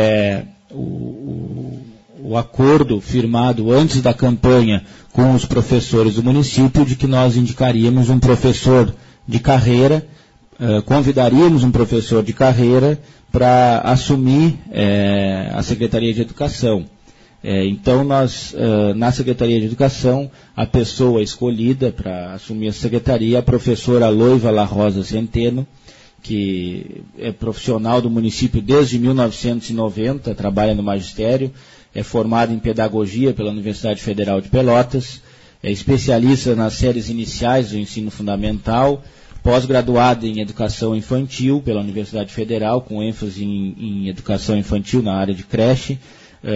o acordo firmado antes da campanha com os professores do município de que nós indicaríamos um professor de carreira, convidaríamos um professor de carreira para assumir a Secretaria de Educação. Então nós, na Secretaria de Educação, a pessoa escolhida para assumir a secretaria é a professora Loiva La Rosa Centeno, que é profissional do município desde 1990, trabalha no magistério, é formada em pedagogia pela Universidade Federal de Pelotas, é especialista nas séries iniciais do ensino fundamental, pós-graduada em educação infantil pela Universidade Federal, com ênfase em educação infantil na área de creche,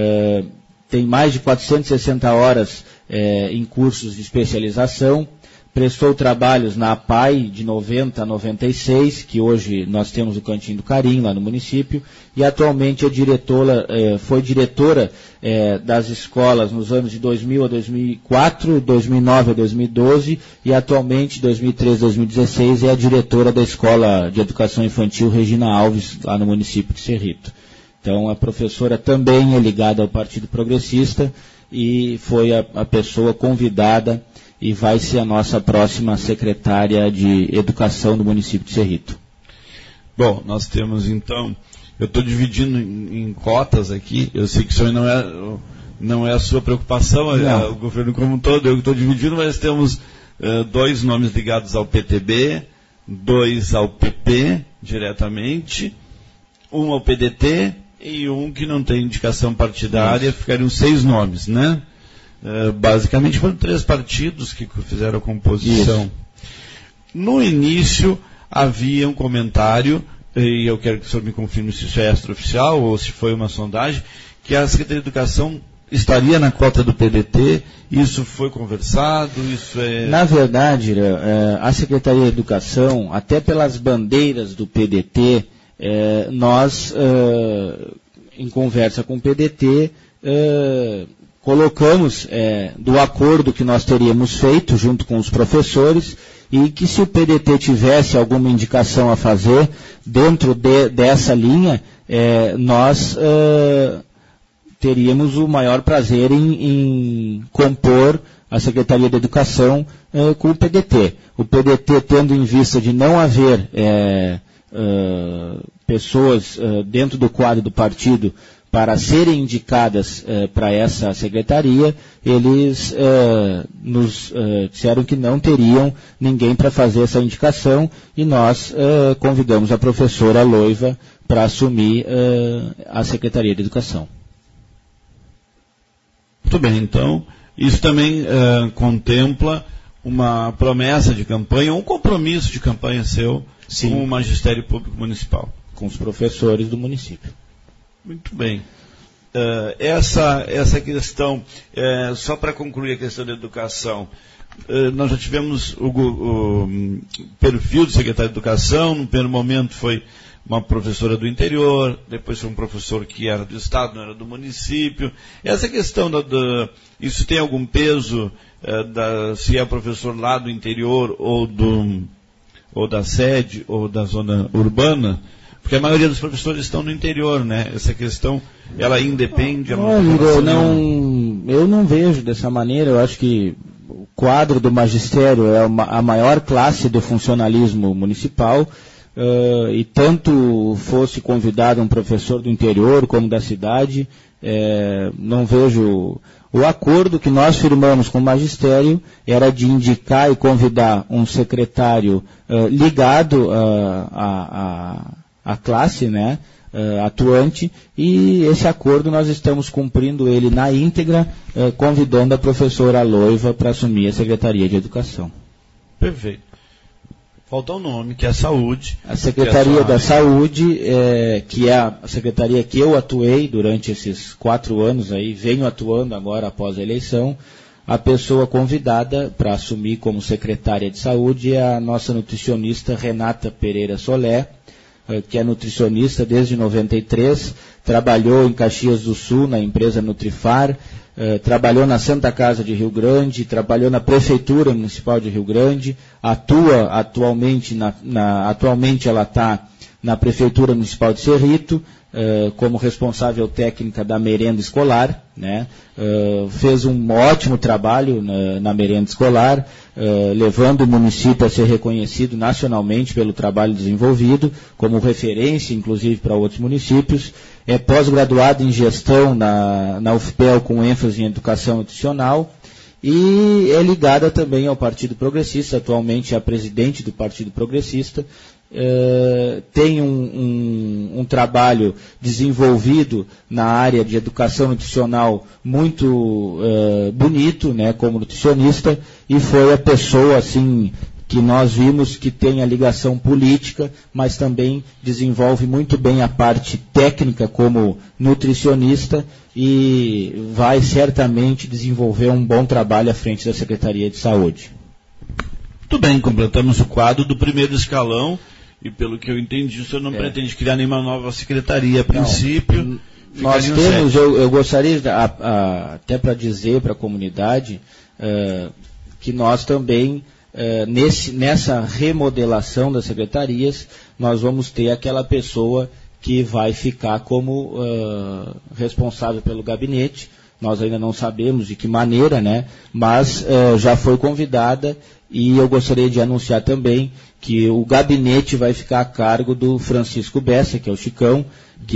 tem mais de 460 horas em cursos de especialização, prestou trabalhos na APAI de 90 a 96, que hoje nós temos o Cantinho do Carim, lá no município, e atualmente foi diretora das escolas nos anos de 2000 a 2004, 2009 a 2012, e atualmente, 2013 a 2016, é a diretora da Escola de Educação Infantil Regina Alves, lá no município de Cerrito. Então, a professora também é ligada ao Partido Progressista e foi a pessoa convidada e vai ser a nossa próxima secretária de Educação do município de Cerrito. Bom, nós temos então, eu estou dividindo em cotas aqui, eu sei que isso aí não é a sua preocupação, é o governo como um todo, eu estou dividindo, mas temos 2 nomes ligados ao PTB, 2 ao PP diretamente, 1 ao PDT e 1 que não tem indicação partidária, ficariam 6 nomes, né? Basicamente foram 3 partidos que fizeram a composição. Isso. No início havia um comentário, e eu quero que o senhor me confirme se isso é extraoficial ou se foi uma sondagem, que a Secretaria de Educação estaria na cota do PDT. Isso foi conversado? Isso é... Na verdade, a Secretaria de Educação, até pelas bandeiras do PDT, nós, em conversa com o PDT, colocamos do acordo que nós teríamos feito junto com os professores, e que se o PDT tivesse alguma indicação a fazer dentro dessa linha, nós teríamos o maior prazer em compor a Secretaria de Educação com o PDT. O PDT, tendo em vista de não haver pessoas dentro do quadro do partido para serem indicadas para essa secretaria, eles nos disseram que não teriam ninguém para fazer essa indicação, e nós convidamos a professora Loiva para assumir a Secretaria de Educação. Muito bem, então, isso também contempla uma promessa de campanha, um compromisso de campanha seu com o Magistério Público Municipal. Com os professores do município. Muito bem. Essa questão, só para concluir a questão da educação, nós já tivemos o perfil do secretário de Educação. No primeiro momento foi uma professora do interior, depois foi um professor que era do Estado, não era do município. Essa questão, isso tem algum peso, se é professor lá do interior ou da sede ou da zona urbana? Porque a maioria dos professores estão no interior, né? Essa questão, ela independe... eu não vejo dessa maneira. Eu acho que o quadro do magistério é a maior classe do funcionalismo municipal, e tanto fosse convidado um professor do interior como da cidade, não vejo... O acordo que nós firmamos com o magistério era de indicar e convidar um secretário ligado a classe, né, atuante, e esse acordo nós estamos cumprindo ele na íntegra, convidando a professora Loiva para assumir a Secretaria de Educação. Perfeito. Falta um nome, que é a Saúde. A Secretaria da Saúde, que é a secretaria que eu atuei durante esses 4 anos aí, venho atuando agora após a eleição. A pessoa convidada para assumir como secretária de saúde é a nossa nutricionista Renata Pereira Solé, que é nutricionista desde 93, trabalhou em Caxias do Sul, na empresa Nutrifar, trabalhou na Santa Casa de Rio Grande, trabalhou na Prefeitura Municipal de Rio Grande, atua atualmente, atualmente ela está na Prefeitura Municipal de Cerrito, como responsável técnica da merenda escolar, né? Fez um ótimo trabalho na merenda escolar, levando o município a ser reconhecido nacionalmente pelo trabalho desenvolvido, como referência, inclusive, para outros municípios. É pós-graduado em gestão na UFPEL, com ênfase em educação nutricional, e é ligada também ao Partido Progressista, atualmente é a presidente do Partido Progressista. Tem um trabalho desenvolvido na área de educação nutricional muito bonito, né, como nutricionista, e foi a pessoa assim que nós vimos que tem a ligação política, mas também desenvolve muito bem a parte técnica como nutricionista, e vai certamente desenvolver um bom trabalho à frente da Secretaria de Saúde. Muito bem, completamos o quadro do primeiro escalão e pelo que eu entendi, o senhor não pretende criar nenhuma nova secretaria a princípio. Nós temos, eu gostaria até para dizer para a comunidade que nós também, nessa remodelação das secretarias, nós vamos ter aquela pessoa que vai ficar como responsável pelo gabinete. Nós ainda não sabemos de que maneira, né? Mas já foi convidada e eu gostaria de anunciar também que o gabinete vai ficar a cargo do Francisco Bessa, que é o Chicão, que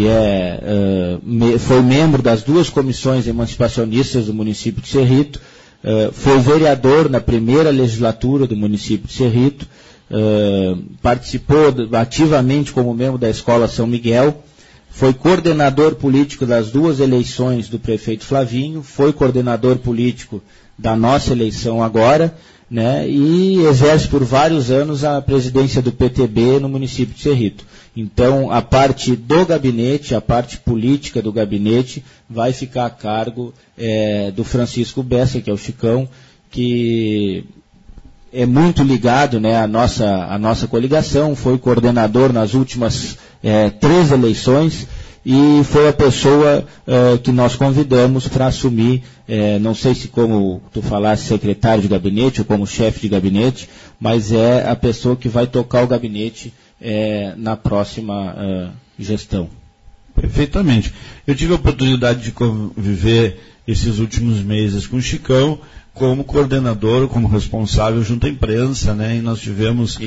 foi membro das 2 comissões emancipacionistas do município de Cerrito, foi vereador na primeira legislatura do município de Cerrito, participou ativamente como membro da Escola São Miguel, foi coordenador político das 2 eleições do prefeito Flavinho, foi coordenador político da nossa eleição agora, né, e exerce por vários anos a presidência do PTB no município de Cerrito. Então, a parte do gabinete, a parte política do gabinete, vai ficar a cargo do Francisco Bessa, que é o Chicão, que é muito ligado, né, à nossa coligação, foi coordenador nas últimas 3 eleições, e foi a pessoa que nós convidamos para assumir, não sei se como tu falaste, secretário de gabinete ou como chefe de gabinete, mas é a pessoa que vai tocar o gabinete na próxima gestão. Perfeitamente. Eu tive a oportunidade de conviver esses últimos meses com o Chicão como coordenador, como responsável junto à imprensa, né? E nós tivemos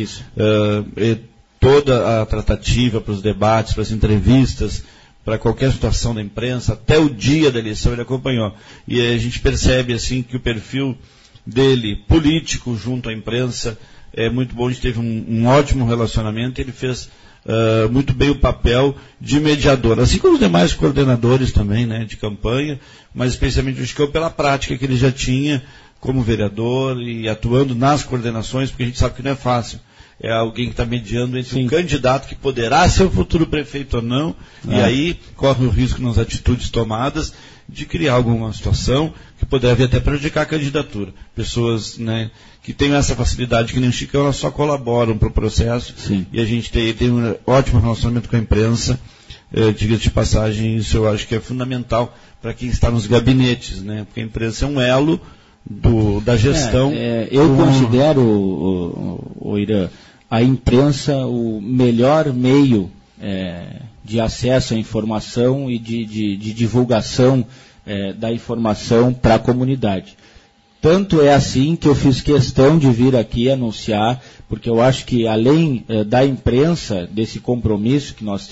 toda a tratativa para os debates, para as entrevistas, para qualquer situação da imprensa, até o dia da eleição ele acompanhou. E a gente percebe assim que o perfil dele, político, junto à imprensa, é muito bom. A gente teve um ótimo relacionamento, ele fez muito bem o papel de mediador, assim como os demais coordenadores também, né, de campanha, mas especialmente o Chicão pela prática que ele já tinha como vereador e atuando nas coordenações, porque a gente sabe que não é fácil. É alguém que está mediando entre um candidato que poderá ser o futuro prefeito ou não, e aí corre o risco nas atitudes tomadas de criar alguma situação que poderia até prejudicar a candidatura. Pessoas, né, que têm essa facilidade que nem o Chicão, elas só colaboram para o processo. Sim. E a gente tem um ótimo relacionamento com a imprensa. Diga-se de passagem, isso eu acho que é fundamental para quem está nos gabinetes, né, porque a imprensa é um elo da gestão. Eu considero, Irã, a imprensa o melhor meio de acesso à informação e de divulgação da informação para a comunidade. Tanto é assim que eu fiz questão de vir aqui anunciar, porque eu acho que além da imprensa, desse compromisso que nós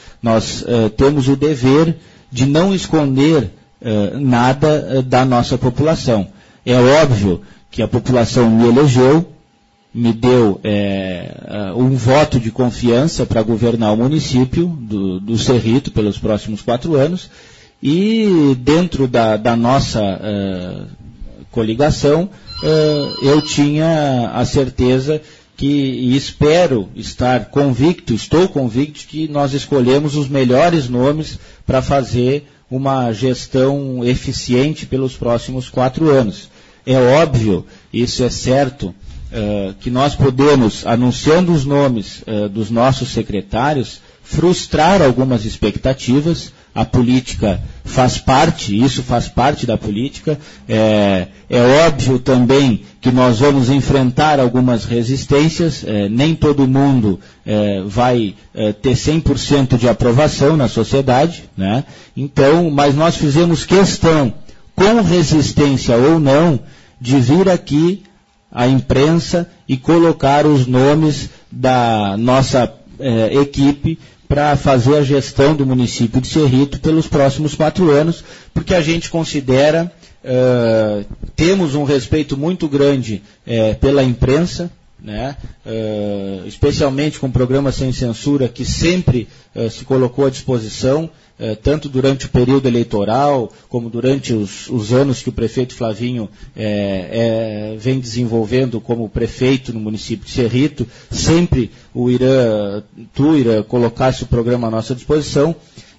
temos o dever de não esconder nada da nossa população. É óbvio que a população me elegeu, me deu um voto de confiança para governar o município do Cerrito pelos próximos 4 anos, e dentro da nossa coligação, eu tinha a certeza e estou convicto que nós escolhemos os melhores nomes para fazer uma gestão eficiente pelos próximos 4 anos. É óbvio, isso é certo, que nós podemos, anunciando os nomes dos nossos secretários, frustrar algumas expectativas. A política faz parte, isso faz parte da política. É óbvio também que nós vamos enfrentar algumas resistências, nem todo mundo vai ter 100% de aprovação na sociedade, né? Então, mas nós fizemos questão, com resistência ou não, de vir aqui à imprensa e colocar os nomes da nossa equipe para fazer a gestão do município de Cerrito pelos próximos 4 anos, porque a gente considera, temos um respeito muito grande pela imprensa, né? Especialmente com o programa Sem Censura, que sempre se colocou à disposição, tanto durante o período eleitoral, como durante os anos que o prefeito Flavinho vem desenvolvendo como prefeito no município de Cerrito. Sempre tu, Irã, colocasse o programa à nossa disposição,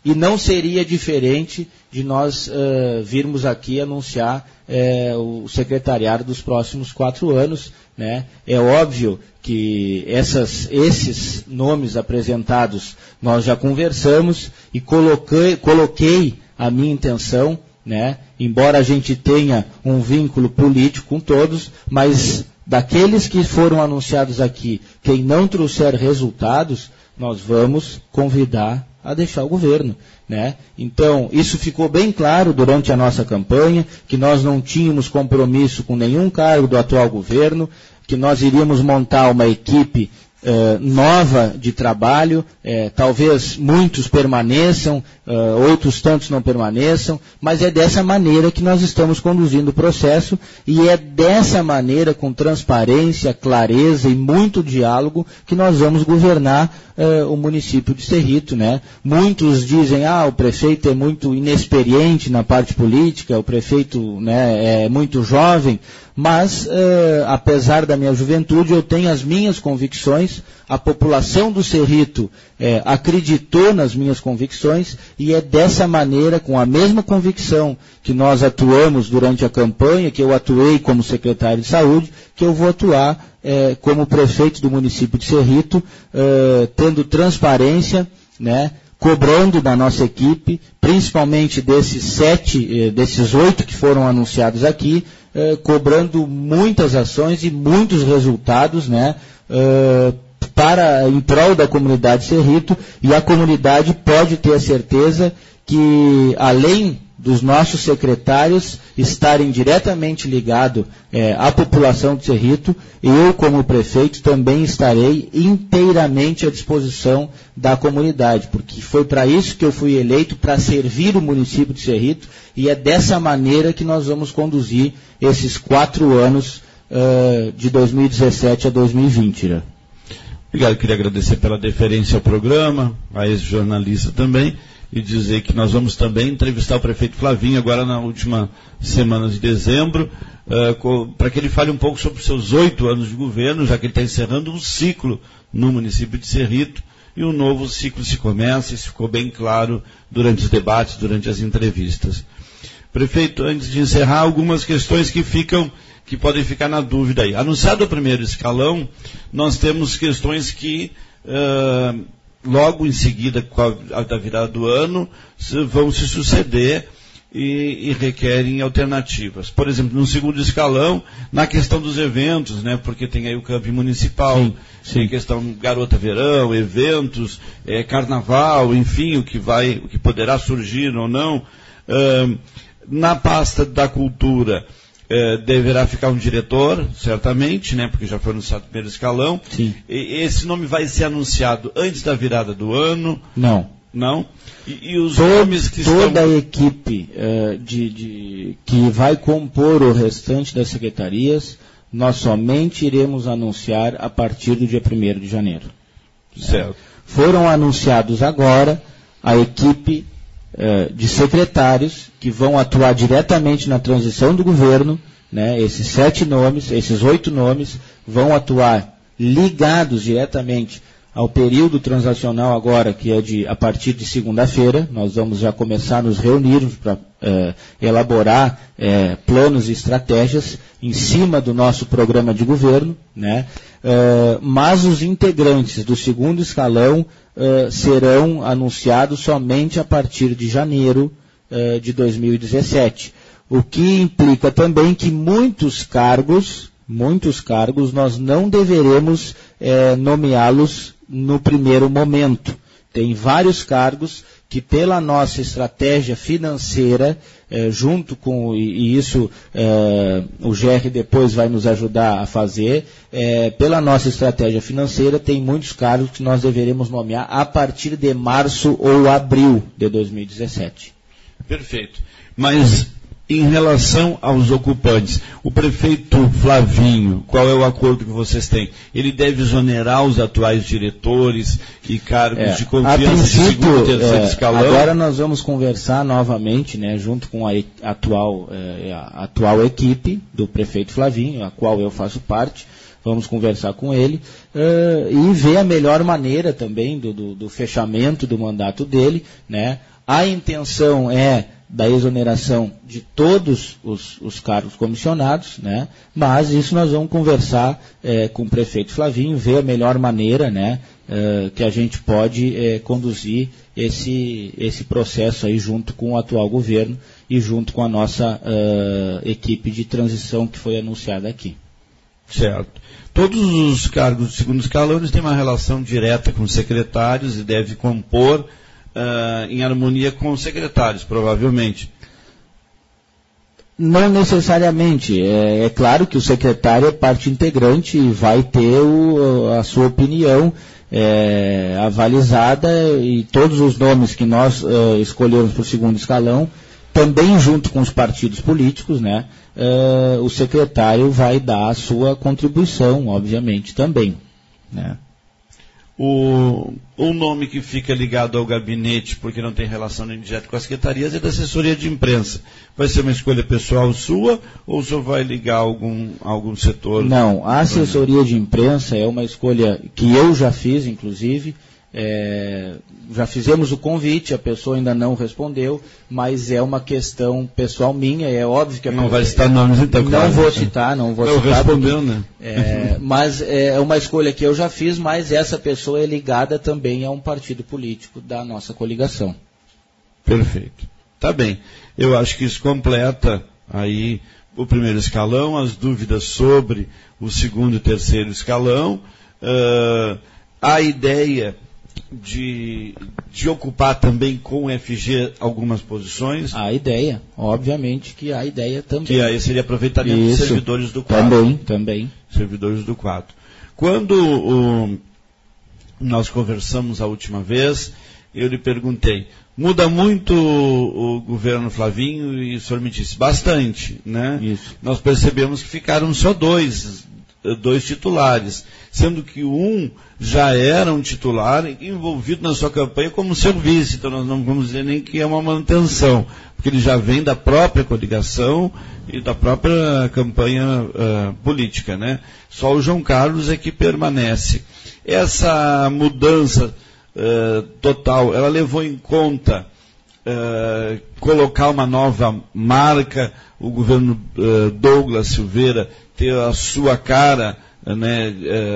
e não seria diferente de nós virmos aqui anunciar o secretariado dos próximos 4 anos, né? É óbvio que esses nomes apresentados nós já conversamos e coloquei a minha intenção, né? Embora a gente tenha um vínculo político com todos, mas daqueles que foram anunciados aqui, quem não trouxer resultados, nós vamos convidar a deixar o governo, né? Então, isso ficou bem claro durante a nossa campanha, que nós não tínhamos compromisso com nenhum cargo do atual governo, que nós iríamos montar uma equipe nova de trabalho, talvez muitos permaneçam, outros tantos não permaneçam, mas é dessa maneira que nós estamos conduzindo o processo e é dessa maneira, com transparência, clareza e muito diálogo, que nós vamos governar o município de Cerrito, né? Muitos dizem, o prefeito é muito inexperiente na parte política, o prefeito, né, é muito jovem, mas apesar da minha juventude, eu tenho as minhas convicções, a população do Cerrito acreditou nas minhas convicções e é dessa maneira, com a mesma convicção que nós atuamos durante a campanha, que eu atuei como secretário de saúde, que eu vou atuar como prefeito do município de Cerrito, tendo transparência, né, cobrando da nossa equipe, principalmente desses 8 que foram anunciados aqui, cobrando muitas ações e muitos resultados, né, em prol da comunidade Cerrito, e a comunidade pode ter a certeza que, além dos nossos secretários estarem diretamente ligados à população de Cerrito, eu, como prefeito, também estarei inteiramente à disposição da comunidade, porque foi para isso que eu fui eleito, para servir o município de Cerrito, e é dessa maneira que nós vamos conduzir esses 4 anos de 2017 a 2020, né? Obrigado, queria agradecer pela deferência ao programa, a ex-jornalista também, e dizer que nós vamos também entrevistar o prefeito Flavinho agora na última semana de dezembro, para que ele fale um pouco sobre os seus 8 anos de governo, já que ele está encerrando um ciclo no município de Cerrito, e um novo ciclo se começa, isso ficou bem claro durante os debates, durante as entrevistas. Prefeito, antes de encerrar, algumas questões que podem ficar na dúvida aí. Anunciado o primeiro escalão, nós temos questões que logo em seguida da virada do ano vão se suceder e requerem alternativas. Por exemplo, no segundo escalão, na questão dos eventos, né, porque tem aí o camping municipal, tem questão garota verão, eventos, carnaval, enfim, o que poderá surgir ou não. Na pasta da cultura, deverá ficar um diretor, certamente, né, porque já foi anunciado o primeiro escalão. Sim. Esse nome vai ser anunciado antes da virada do ano? Não. Não? E os nomes que toda a equipe que vai compor o restante das secretarias, nós somente iremos anunciar a partir do dia 1º de janeiro. Certo. Foram anunciados agora a equipe de secretários que vão atuar diretamente na transição do governo, né? Esses 8 nomes vão atuar ligados diretamente ao período transacional agora, que é a partir de segunda-feira. Nós vamos já começar a nos reunirmos para elaborar planos e estratégias em cima do nosso programa de governo, né? Mas os integrantes do segundo escalão serão anunciados somente a partir de janeiro de 2017. O que implica também que muitos cargos nós não deveremos nomeá-los no primeiro momento. Tem vários cargos que, pela nossa estratégia financeira, junto com, e isso o GR depois vai nos ajudar a fazer, pela nossa estratégia financeira, tem muitos cargos que nós deveremos nomear a partir de março ou abril de 2017. Perfeito. Mas, em relação aos ocupantes, o prefeito Flavinho, qual é o acordo que vocês têm? Ele deve exonerar os atuais diretores e cargos de confiança de segundo e terceiro escalão? Agora nós vamos conversar novamente, né, junto com a atual equipe do prefeito Flavinho, a qual eu faço parte. vamos conversar com ele e ver a melhor maneira também do fechamento do mandato dele, né? A intenção é da exoneração de todos os cargos comissionados, né? Mas isso nós vamos conversar com o prefeito Flavinho, ver a melhor maneira, né? Que a gente pode conduzir esse processo aí junto com o atual governo e junto com a nossa equipe de transição que foi anunciada aqui. Certo. Todos os cargos de segundo escalão eles têm uma relação direta com os secretários e deve compor em harmonia com os secretários, provavelmente. Não necessariamente. É claro que o secretário é parte integrante e vai ter a sua opinião avalizada, e todos os nomes que nós escolhemos para o segundo escalão, também junto com os partidos políticos, né, o secretário vai dar a sua contribuição, obviamente, também, né. O nome que fica ligado ao gabinete, porque não tem relação nem direta com as secretarias, é da assessoria de imprensa. Vai ser uma escolha pessoal sua, ou o senhor vai ligar algum setor? Não, a assessoria de imprensa é uma escolha que eu já fiz, inclusive. Já fizemos o convite, a pessoa ainda não respondeu, mas é uma questão pessoal minha, é óbvio que a não vai citar nomes então. Não vou citar. Não respondeu, né? Mas é uma escolha que eu já fiz, mas essa pessoa é ligada também a um partido político da nossa coligação. Perfeito. Tá bem. Eu acho que isso completa aí o primeiro escalão, as dúvidas sobre o segundo e terceiro escalão, a ideia de ocupar também com o FG algumas posições. A ideia, obviamente que a ideia também. Que aí seria aproveitamento dos servidores do quadro. Também. Servidores do quadro. Quando nós conversamos a última vez, eu lhe perguntei, muda muito o governo Flavinho? E o senhor me disse, bastante, né? Isso. Nós percebemos que ficaram só dois titulares, sendo que um já era um titular envolvido na sua campanha como seu vice, então nós não vamos dizer nem que é uma manutenção, porque ele já vem da própria coligação e da própria campanha política, né? Só o João Carlos é que permanece. Essa mudança total, ela levou em conta colocar uma nova marca, o governo Douglas Silveira ter a sua cara, né,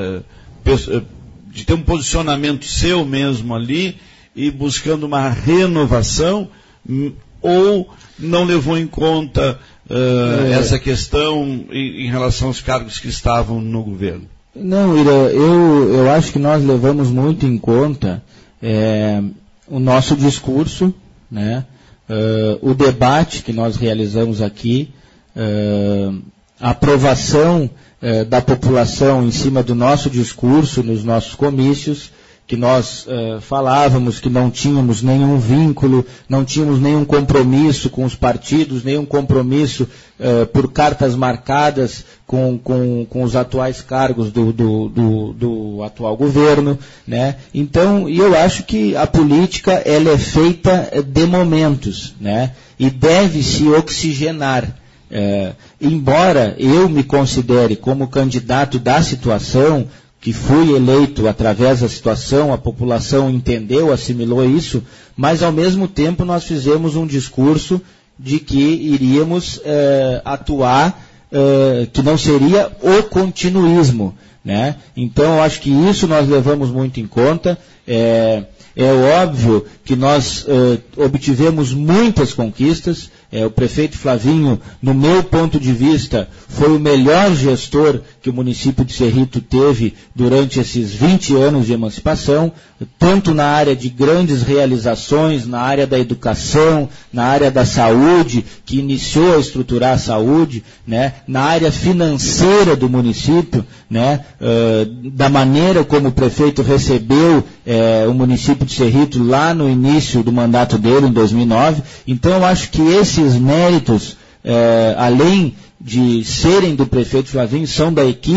de ter um posicionamento seu mesmo ali e buscando uma renovação, ou não levou em conta essa questão em relação aos cargos que estavam no governo? Não, Ira, eu acho que nós levamos muito em conta o nosso discurso, né, o debate que nós realizamos aqui, a aprovação da população em cima do nosso discurso nos nossos comícios, que nós falávamos que não tínhamos nenhum vínculo, não tínhamos nenhum compromisso com os partidos, nenhum compromisso por cartas marcadas com os atuais cargos do atual governo, né? Então, eu acho que a política ela é feita de momentos, né? E deve se oxigenar. Embora eu me considere como candidato da situação, que fui eleito através da situação, a população entendeu, assimilou isso, mas ao mesmo tempo nós fizemos um discurso de que iríamos atuar, que não seria o continuismo, né? Então eu acho que isso nós levamos muito em conta. É óbvio que nós obtivemos muitas conquistas. O prefeito Flavinho, no meu ponto de vista, foi o melhor gestor que o município de Cerrito teve durante esses 20 anos de emancipação, tanto na área de grandes realizações, na área da educação, na área da saúde, que iniciou a estruturar a saúde, né, na área financeira do município, né, da maneira como o prefeito recebeu o município de Cerrito lá no início do mandato dele, em 2009. Então, eu acho que esses méritos, além de serem do prefeito Flavinho, são da equipe que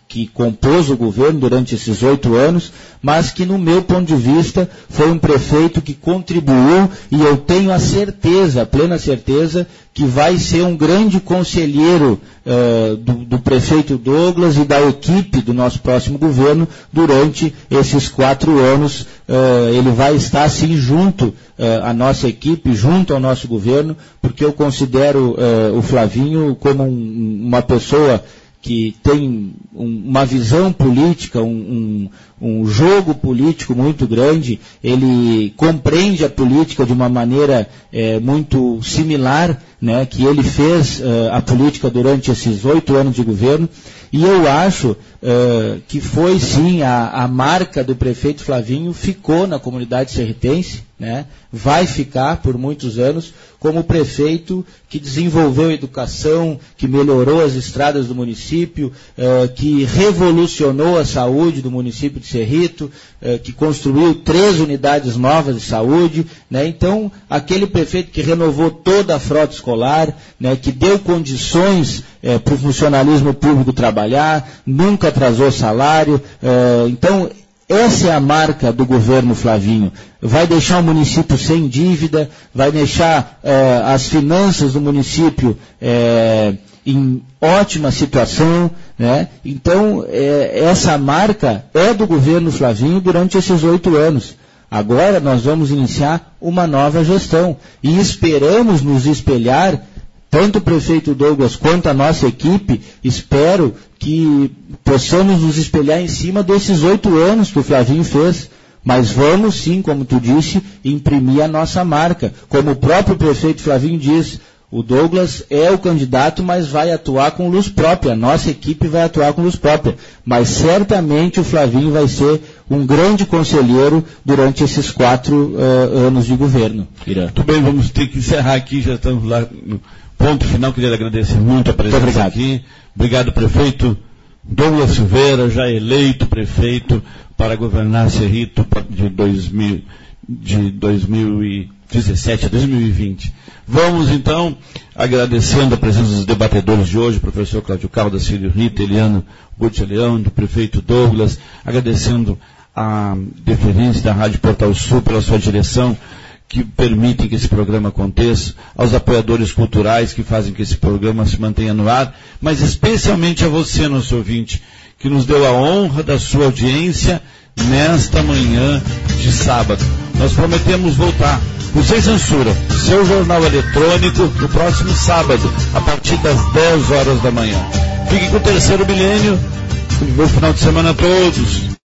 que compôs o governo durante esses 8 anos, mas que, no meu ponto de vista, foi um prefeito que contribuiu, e eu tenho a certeza, a plena certeza, que vai ser um grande conselheiro do prefeito Douglas e da equipe do nosso próximo governo durante esses 4 anos. Ele vai estar, sim, junto à nossa equipe, junto ao nosso governo, porque eu considero o Flavinho como uma pessoa que tem uma visão política, um jogo político muito grande. Ele compreende a política de uma maneira muito similar, né, que ele fez a política durante esses 8 anos de governo, e eu acho que foi sim a marca do prefeito Flavinho, ficou na comunidade serritense, né, vai ficar por muitos anos como prefeito que desenvolveu a educação, que melhorou as estradas do município, que revolucionou a saúde do município de Cerrito, que construiu 3 unidades novas de saúde, né? Então, aquele prefeito que renovou toda a frota escolar, né, que deu condições para o funcionalismo público trabalhar, nunca atrasou salário. Então, essa é a marca do governo Flavinho. Vai deixar o município sem dívida, vai deixar as finanças do município em ótima situação, né? Então, essa marca é do governo Flavinho durante esses 8 anos. Agora nós vamos iniciar uma nova gestão e esperamos nos espelhar, tanto o prefeito Douglas quanto a nossa equipe, espero que possamos nos espelhar em cima desses 8 anos que o Flavinho fez. Mas vamos sim, como tu disse, imprimir a nossa marca. Como o próprio prefeito Flavinho diz, o Douglas é o candidato, mas vai atuar com luz própria. A nossa equipe vai atuar com luz própria. Mas certamente o Flavinho vai ser um grande conselheiro durante esses 4 anos de governo. Muito bem, vamos ter que encerrar aqui, já estamos lá no ponto final. Queria agradecer muito a presença aqui. Obrigado, prefeito Douglas Silveira, já eleito prefeito para governar Cerrito de 2017 a 2020. Vamos, então, agradecendo a presença dos debatedores de hoje, o professor Cláudio Caldas, Cílio Rita, Eliano Guti Leão, do prefeito Douglas, agradecendo a deferência da Rádio Portal Sul pela sua direção, que permitem que esse programa aconteça, aos apoiadores culturais que fazem que esse programa se mantenha no ar, mas especialmente a você, nosso ouvinte, que nos deu a honra da sua audiência nesta manhã de sábado. Nós prometemos voltar com Sem Censura, seu jornal eletrônico, no próximo sábado, a partir das 10 horas da manhã. Fique com o Terceiro Milênio. Bom final de semana a todos.